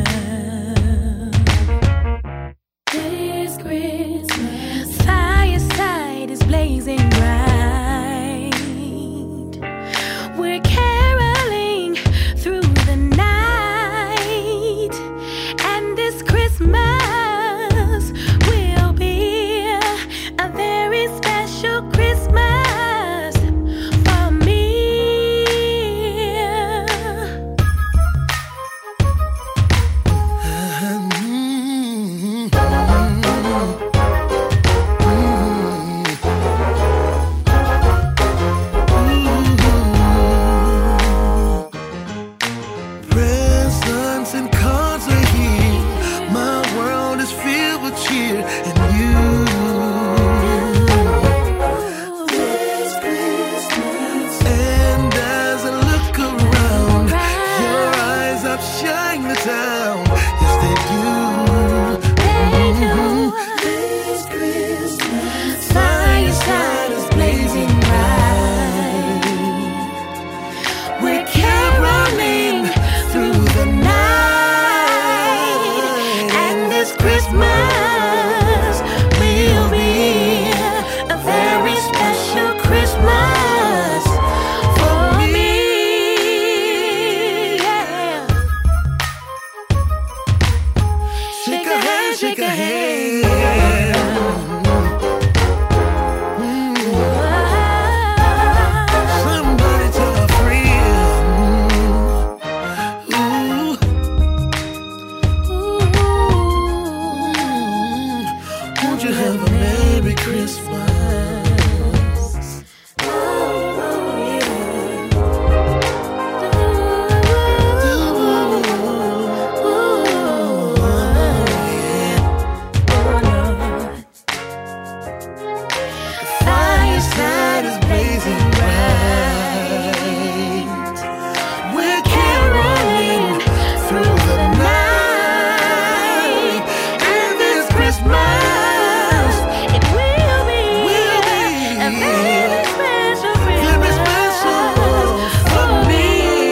This Christmas, fireside is blazing bright. We're caroling through the night, and this Christmas will be a very special Christmas for me. Presents and cards are here. My world is filled with cheer and you. This Christmas. And as I look around, your eyes outshine the town. Yes, they do. This Christmas. Fireside is blazing bright. We're caroling through the night, and this Christmas will be a very special Christmas for me. Yeah. Shake a hand, shake a hand. Somebody tell a friend. Won't you have a Merry Christmas? Fireside is blazing bright. We're caroling through the night, and this Christmas it will be a very special Christmas for me.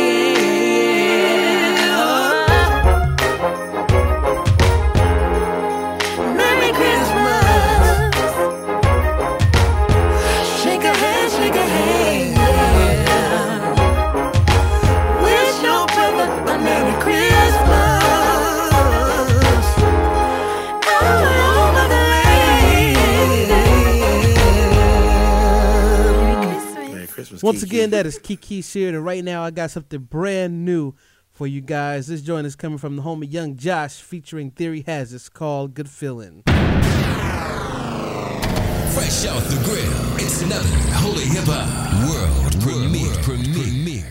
Merry Christmas. Shake a hand, shake a hand. Wish your brother a Merry Christmas. All over the land. Merry Christmas, Once again, that is Kiki Sheard, and right now I got something brand new for you guys. This joint is coming from the homie Young Josh featuring Theory Has. It's called Good Feeling. Fresh off the grill, it's another Holy Hip Hop World Premiere.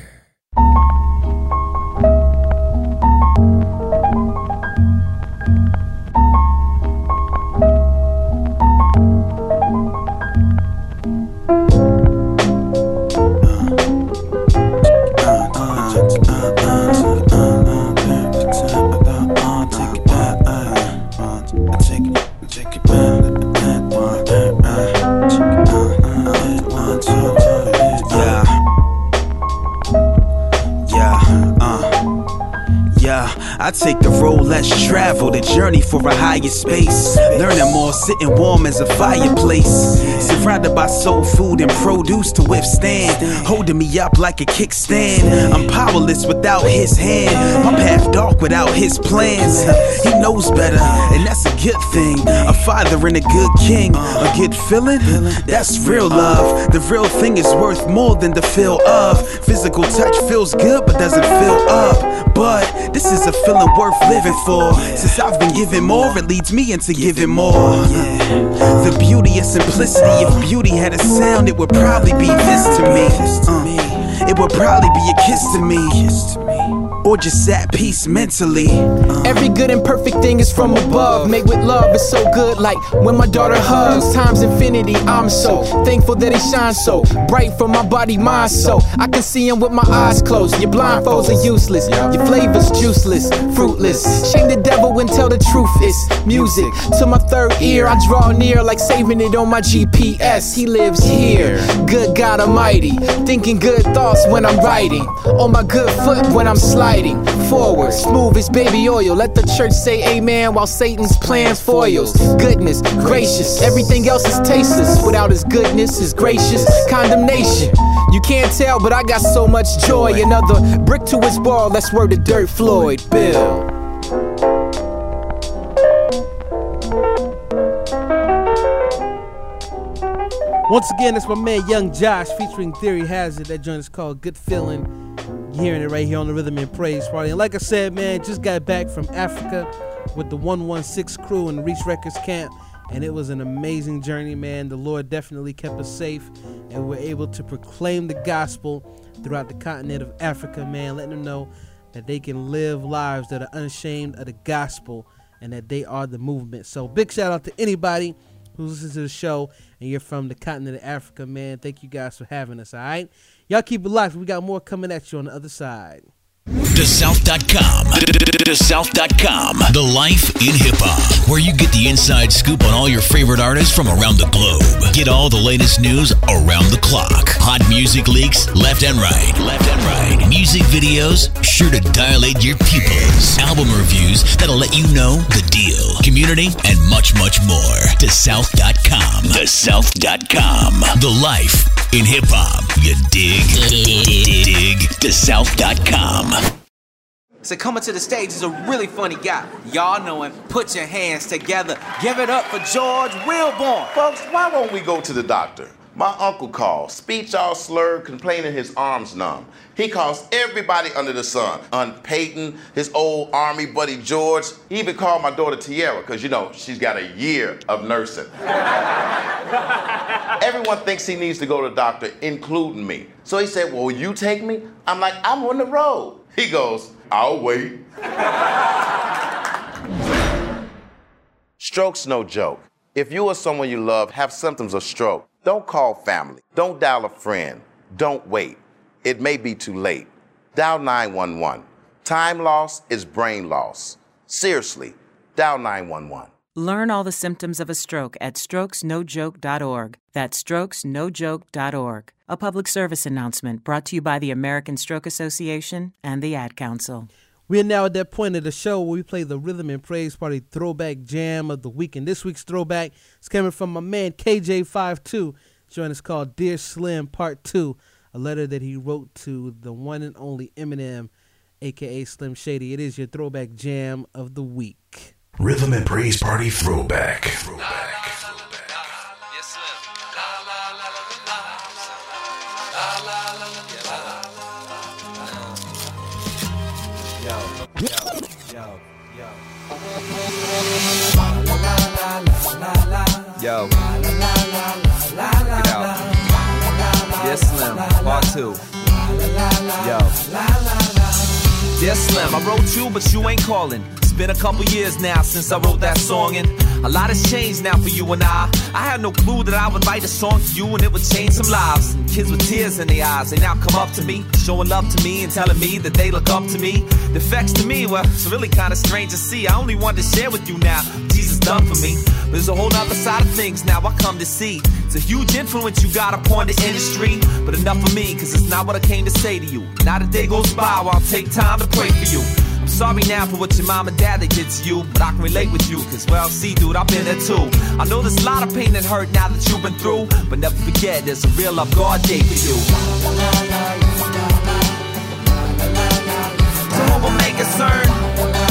I take the road less traveled, the journey for a higher space. Learning more, sitting warm as a fireplace. Surrounded by soul food and produce to withstand. Holding me up like a kickstand. I'm powerless without his hand. My path dark without his plans. He knows better, and that's a good thing. A father and a good king. A good feeling? That's real love. The real thing is worth more than the feel of. Physical touch feels good, but doesn't fill up. But this is a feeling worth living for. Since I've been giving more, it leads me into giving more. The beauty of simplicity. If beauty had a sound, it would probably be this to me. It would probably be a kiss to me. Or just at peace mentally. Every good and perfect thing is from above. Made with love, it's so good. Like when my daughter hugs, times infinity. I'm so thankful that it shines so bright from my body, mind. So I can see him with my eyes closed. Your blindfolds are useless. Your flavor's juiceless, fruitless. Shame the devil and tell the truth. It's music to my third ear. I draw near like saving it on my GPS. He lives here. Good God Almighty. Thinking good thoughts when I'm writing. On my good foot when I'm sliding. Forward, smooth as baby oil. Let the church say amen while Satan's plans foils. Goodness, gracious, everything else is tasteless. Without his goodness, his gracious condemnation. You can't tell, but I got so much joy. Another brick to his wall, that's word to Dirt Floyd Bill. Once again, it's my man Young Josh featuring Theory Hazard. That joint is called Good Feeling. You're hearing it right here on the Rhythm and Praise Party. And like I said, man, just got back from Africa with the 116 crew in the Reach Records camp. And it was an amazing journey, man. The Lord definitely kept us safe. And we're able to proclaim the gospel throughout the continent of Africa, man. Letting them know that they can live lives that are unashamed of the gospel. And that they are the movement. So big shout out to anybody who listens to the show and you're from the continent of Africa, man. Thank you guys for having us, all right? Y'all keep it locked. We got more coming at you on the other side. DeSouth.com. DeSouth.com. The life in hip hop, where you get the inside scoop on all your favorite artists from around the globe. Get all the latest news around the clock. Hot music leaks left and right. Left and right. Music videos sure to dilate your pupils. Album reviews that'll let you know the deal. Community and much, much more. DeSouth.com. DeSouth.com. The life in hip hop. You dig? Dig. DeSouth.com. So coming to the stage is a really funny guy. Y'all know him. Put your hands together. Give it up for George Wilborn. Folks, why won't we go to the doctor? My uncle called, speech all slurred, complaining his arms numb. He calls everybody under the sun. Aunt Peyton, his old army buddy George. He even called my daughter Tiara, because, you know, she's got a year of nursing. Everyone thinks he needs to go to the doctor, including me. So he said, well, will you take me? I'm like, I'm on the road. He goes, I'll wait. Stroke's no joke. If you or someone you love have symptoms of stroke, don't call family. Don't dial a friend. Don't wait. It may be too late. Dial 911. Time loss is brain loss. Seriously, dial 911. Learn all the symptoms of a stroke at strokesnojoke.org. That's strokesnojoke.org. A public service announcement brought to you by the American Stroke Association and the Ad Council. We are now at that point of the show where we play the Rhythm and Praise Party Throwback Jam of the Week. And this week's throwback is coming from my man KJ52. Joint is called Dear Slim Part 2, a letter that he wrote to the one and only Eminem, a.k.a. Slim Shady. It is your Throwback Jam of the Week. Rhythm and Praise Party Throwback. Yo, get out. Dear Slim, Part 2. Yo. Dear Slim, I wrote you, but you ain't calling. It's been a couple years now since I wrote that song, and a lot has changed now for you and I had no clue that I would write a song for you and it would change some lives. And kids with tears in their eyes, they now come up to me, showing love to me and telling me that they look up to me. The effects to me, well, it's really kind of strange to see. I only wanted to share with you now Jesus done for me. But there's a whole nother side of things now I come to see. It's a huge influence you got upon the industry, but enough for me, cause it's not what I came to say to you. Not a day goes by where I'll take time to pray for you. I'm sorry now for what your mom and dad they did to you, but I can relate with you, cause well, see dude, I've been there too. I know there's a lot of pain and hurt now that you've been through, but never forget there's a real love God gave for you. So what will make us earn?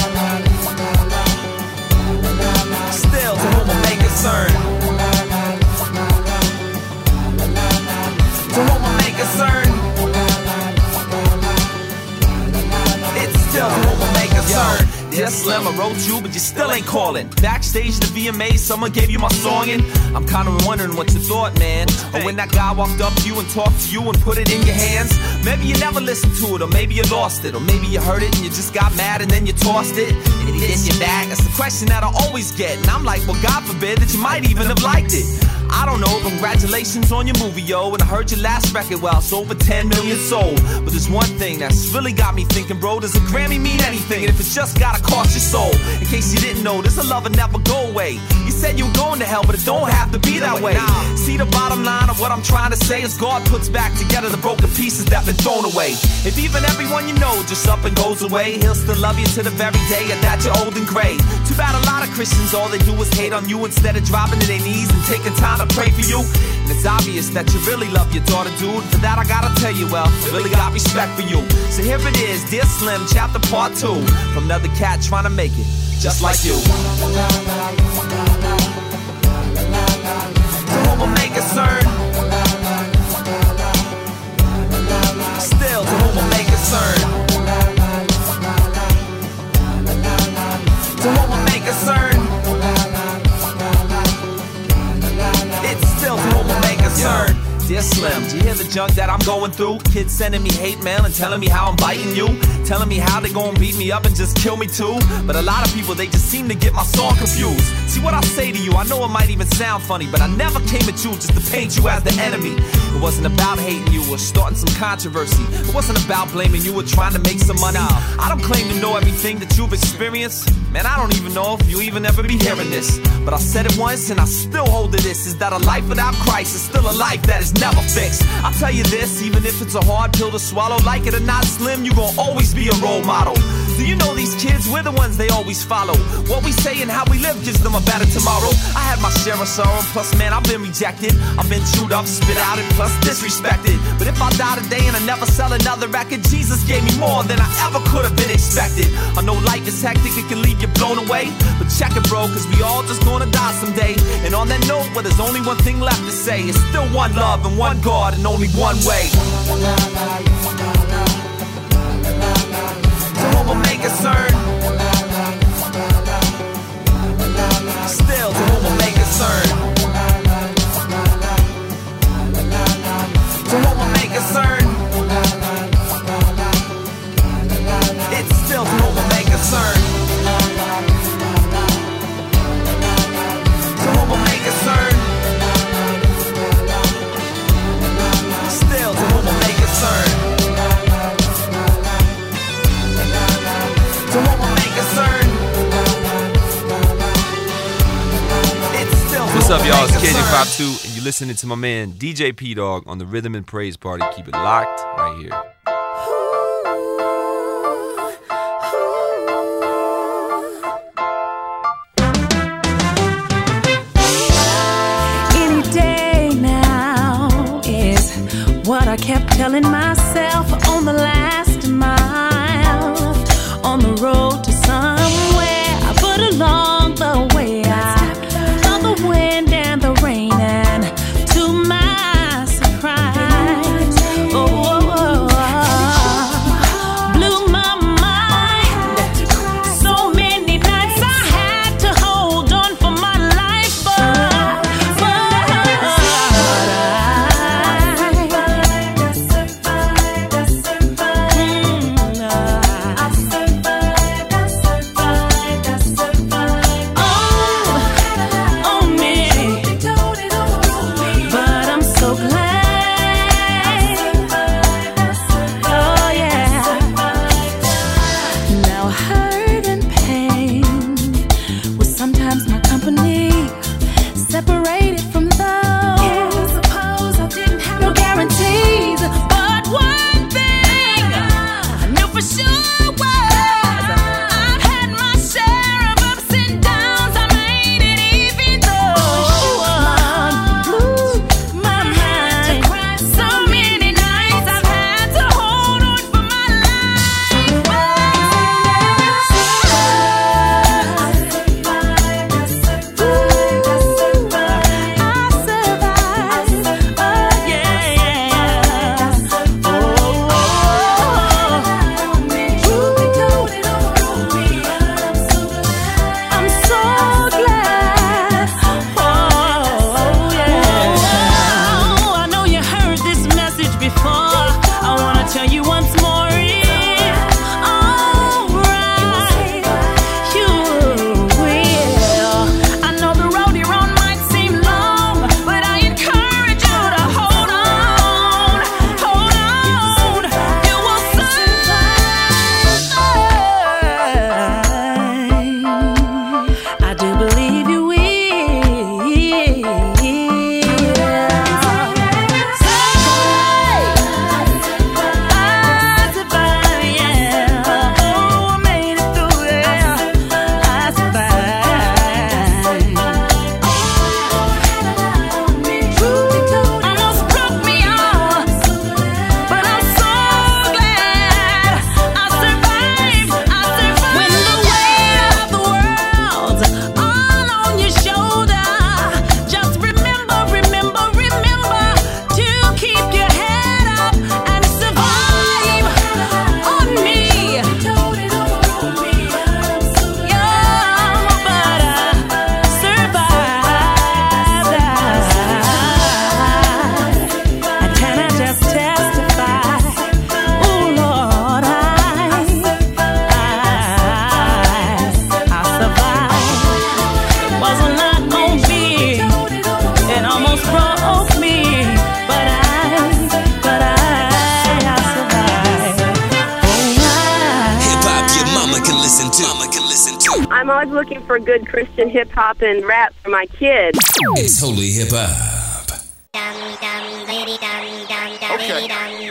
Dear Slim, I wrote you, but you still ain't calling. Backstage the VMA, someone gave you my song, and I'm kinda wondering what you thought, man. Or when that guy walked up to you and talked to you and put it in your hands. Maybe you never listened to it, or maybe you lost it, or maybe you heard it and you just got mad and then you tossed it. And he dissed you back. That's the question that I always get, and I'm like, well, God forbid that you might even have liked it. I don't know, congratulations on your movie, yo. And I heard your last record, well, it's over 10 million sold. But there's one thing that's really got me thinking, bro, does a Grammy mean anything? And if it's just gotta cost your soul, in case you didn't know, this a love will never go away. You said you were going to hell, but it don't have to be that way. See, the bottom line of what I'm trying to say is God puts back together the broken pieces that been thrown away. If even everyone you know just up and goes away, he'll still love you to the very day that you're old and gray. Too bad a lot of Christians, all they do is hate on you instead of dropping to their knees and taking time to pray for you. And it's obvious that you really love your daughter, dude. For that I gotta tell you, well, I really got respect for you. So here it is, Dear Slim, chapter part 2, from another cat trying to make it just like you. To whom will make a CERN? Still, to whom will make a CERN? To whom will make a CERN? It's still to whom will make a CERN. Dear Slim, do you hear the junk that I'm going through? Kids sending me hate mail and telling me how I'm biting you, telling me how they gon' beat me up and just kill me too. But a lot of people, they just seem to get my song confused. See what I say to you, I know it might even sound funny, but I never came at you just to paint you as the enemy. It wasn't about hating you or starting some controversy. It wasn't about blaming you or trying to make some money. I don't claim to know everything that you've experienced. Man, I don't even know if you even ever be hearing this. But I said it once and I still hold to this, is that a life without Christ is still a life that is never fixed. I'll tell you this, even if it's a hard pill to swallow, like it or not, Slim, you gon' always be a role model. Do you know these kids, we're the ones they always follow. What we say and how we live gives them a better tomorrow. I had my share of sorrow, plus man, I've been rejected. I've been chewed up, spit out, and plus disrespected. But if I die today and I never sell another record, Jesus gave me more than I ever could have been expected. I know life is hectic, it can leave you blown away, but check it, bro, cause we all just gonna die someday. And on that note, well, there's only one thing left to say. It's still one love and one God and only one way. To whom will make a CERN? Still, to whom will make a CERN? To whom will make a CERN? It's still to whom will make a CERN. To whom will make a CERN? Still, to whom will make a CERN? To whom will make a CERN? It's still. What's up, y'all? It's KJ52, and you're listening to my man DJ P Dog on the Rhythm and Praise Party. Keep it locked right here. Any day now is what I kept telling myself on the last mile, on the road to somewhere. But along the way I felt the wind and the rain, and to my surprise, blew my mind. So many nights I had to hold on for my life, mama can listen to. I'm always looking for good Christian hip hop and rap for my kids. It's Holy Hip Hop. Okay.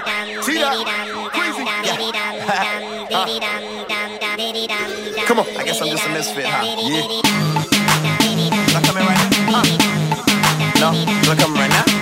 Come on, I guess I'm just a misfit, huh? Yeah. Should I come in right now? No? Should I come in right now?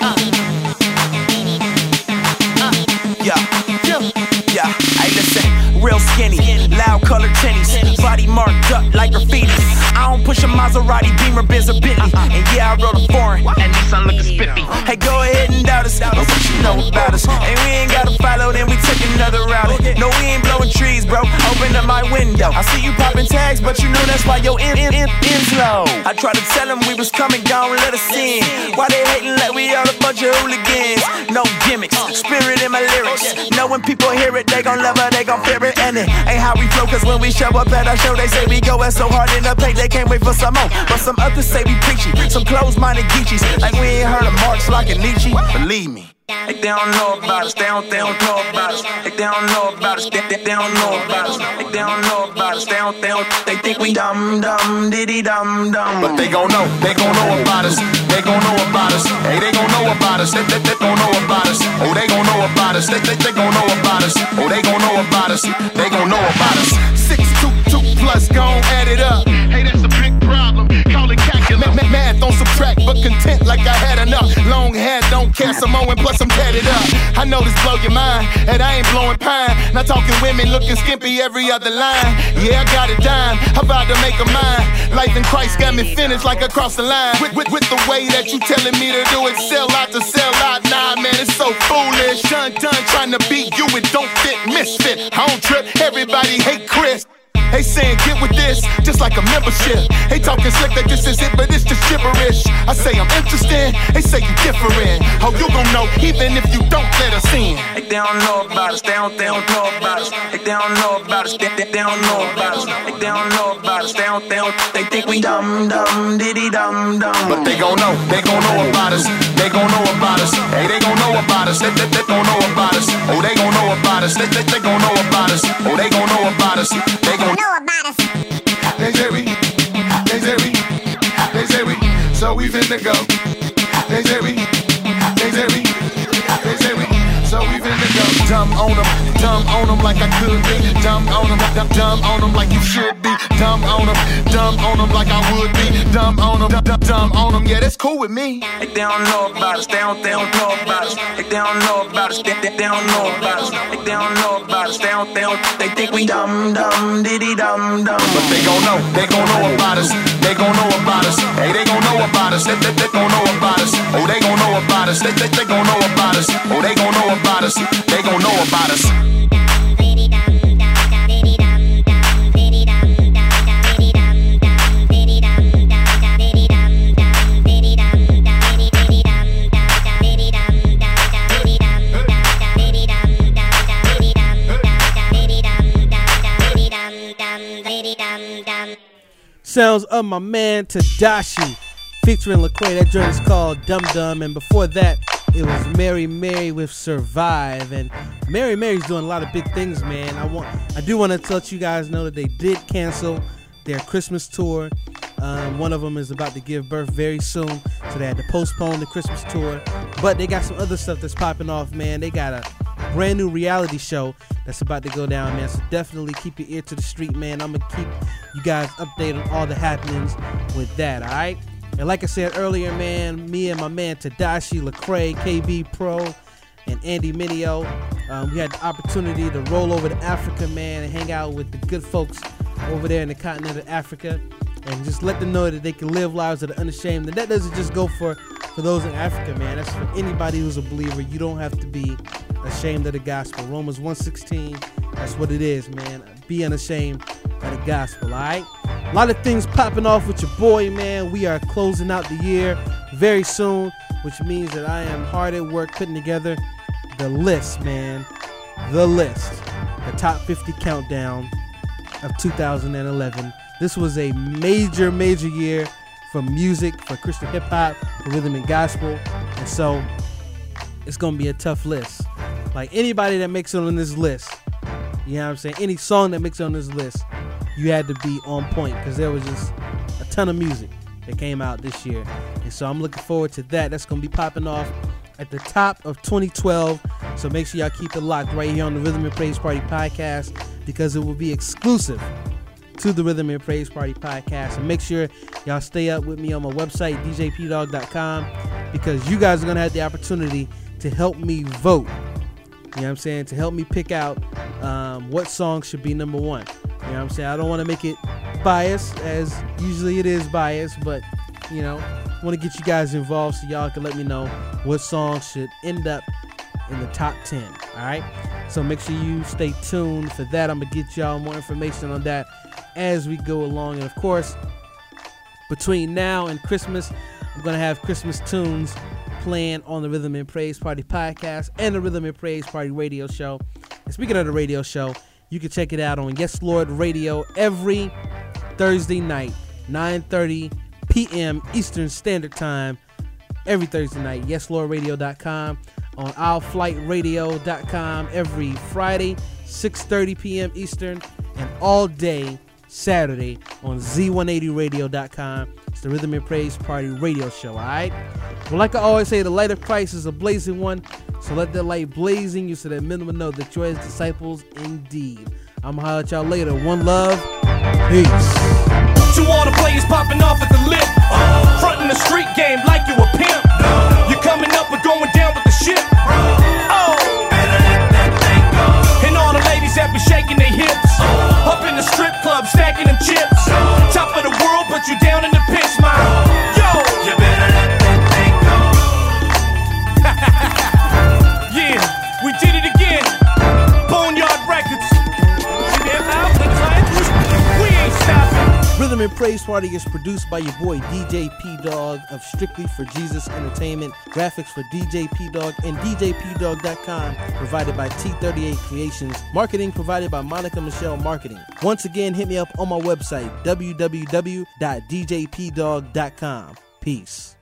Yeah. Hey, listen, real skinny, loud colored tinnies, body marked up like graffiti. I don't push a Maserati, Beamer, Benz, or Bentley. And yeah, I wrote a foreign, and Nissan looking spiffy. Hey, go ahead and doubt us, but what you know about us? And we ain't gotta follow, then we took another route. No, we ain't blowing trees, bro. Open up my window. I see you popping tags, but you know that's why your end's low. I tried to tell them we was coming, gone, let us in. Why they hating like we all a bunch of hooligans? No gimmicks, spirit in my lyrics. Know when people hear it, they gon' love it, they gon' fear it. And it ain't how we flow, cause when we show up at our show, they say we goin' so hard in the paint, they can't wait for some more. But some others say we preachy, some closed-minded geechies, like we ain't heard of Marx like a Nietzsche. Believe me. They don't know about us, they don't know about us. They don't know about us, they don't know about us. They don't know about us, they think we dumb, diddy dumb. But they gon' know about us. They gon' know about us. Hey, they gon' know about us. They gon' know about us. Oh, they gon' know about us. They gon' know about us. Oh, they gon' know about us. They gon' know about us. 622 plus, gon' add it up. Hey, that's a big problem. Call it calculus. Math don't subtract, but content like I had enough. Long hair, don't care, Samoan, plus I'm tatted up. I know this blow your mind, and I ain't blowing pine. Not talking women looking skimpy every other line. Yeah, I got it dime, I'm about to make a mine. Life in Christ got me finished like across the line. With the way that you telling me to do it, sell out to sell out. Nah, man, it's so foolish. Done trying to beat you, it don't fit, misfit. I don't trip, everybody hate Chris. They saying get with this, just like a membership. They talking slick that this is it, but it's just gibberish. I say I'm interested, they say you different. How you gon' know, even if you don't let us in? They don't know about us, they don't know about us. They don't know about us, they don't know about us. They don't know about us, they think we dumb, diddy dumb. But they gon' know about us. They gon' know about us. Hey, they gon' know about us. They gon' know about us. Oh, they gon' know about us. They gon' know about us. Oh, they gon' know about us. They gon' know about us. They say we, so we finna go. They say we, so we finna go. Dumb on them like I could be. Dumb on them like you should be. Dumb on them like I would be. Dumb on them, yeah, that's cool with me. They don't know about us, they don't know about us. They don't know about us, they don't know about us. They don't know about us, they think we dumb, diddy dumb. But they gon' know about us. They gon' know about us. Hey, they gon' know about us. They gon' know about us. Oh, they gon' know about us. They gon' know about us. Oh, they gon' know about us. They gon' know about us. Sounds of my man Tadashi featuring Lecrae. That joint is called Dum Dum, and before that it was Mary Mary with Survive. And Mary Mary's doing a lot of big things, man. I do want to let you guys know that they did cancel their Christmas tour. One of them is about to give birth very soon, so they had to postpone the Christmas tour. But they got some other stuff that's popping off, man. They got a brand new reality show that's about to go down, man. So definitely keep your ear to the street, man. I'm gonna keep you guys updated on all the happenings with that, all right? And like I said earlier, man, me and my man Tadashi, Lecrae, KB Pro, and Andy Mineo, we had the opportunity to roll over to Africa, man, and hang out with the good folks over there in the continent of Africa, and just let them know that they can live lives that are unashamed. And that doesn't just go for those in Africa, man. That's for anybody who's a believer. You don't have to be ashamed of the gospel. Romans 1:16, that's what it is, man. Be unashamed of the gospel, all right? A lot of things popping off with your boy, man. We are closing out the year very soon, which means that I am hard at work putting together the list, man. The list. The top 50 countdown of 2011. This was a major year for music, for Christian hip-hop, for rhythm and gospel. And so it's going to be a tough list. Like anybody that makes it on this list, you know what I'm saying? Any song that makes it on this list, you had to be on point because there was just a ton of music that came out this year. And so I'm looking forward to that. That's going to be popping off at the top of 2012. So make sure y'all keep it locked right here on the Rhythm and Praise Party podcast because it will be exclusive to the Rhythm and Praise Party podcast. And make sure y'all stay up with me on my website, djpdog.com, because you guys are going to have the opportunity to help me vote. You know what I'm saying? To help me pick out what song should be number one. You know what I'm saying? I don't want to make it biased, as usually it is biased, but, you know, I want to get you guys involved so y'all can let me know what song should end up in the top 10. All right? So make sure you stay tuned for that. I'm going to get y'all more information on that as we go along. And, of course, between now and Christmas, I'm going to have Christmas tunes playing on the Rhythm and Praise Party podcast and the Rhythm and Praise Party radio show. And speaking of the radio show, you can check it out on Yes Lord Radio every Thursday night, 9:30 p.m. Eastern Standard Time, every Thursday night. YesLordRadio.com, on OurFlightRadio.com every Friday, 6:30 p.m. Eastern, and all day Saturday on Z180Radio.com. It's the Rhythm and Praise Party radio show, all right? Well, like I always say, the light of Christ is a blazing one, so let that light blaze in you so that men will know that you're his disciples indeed. I'm going to holler at y'all later. One love. Peace. You all the players popping off at the lip. Frontin' the street game like you a pimp. You coming up and going down with the ship. Oh, and all the ladies that be shaking their hips. Up in the strip club, stacking them chips. Top of the world, but you down in the pit, smile. Yo, you better let that thing go. Yeah, we did it again. Boneyard Records. We ain't stopping. Rhythm and Praise Party is produced by your boy DJ P-Dog of Strictly for Jesus Entertainment. Graphics for DJ P-Dog and DJPdog.com provided by T38 Creations. Marketing provided by Monica Michelle Marketing. Once again, hit me up on my website, www.djpdog.com. Peace.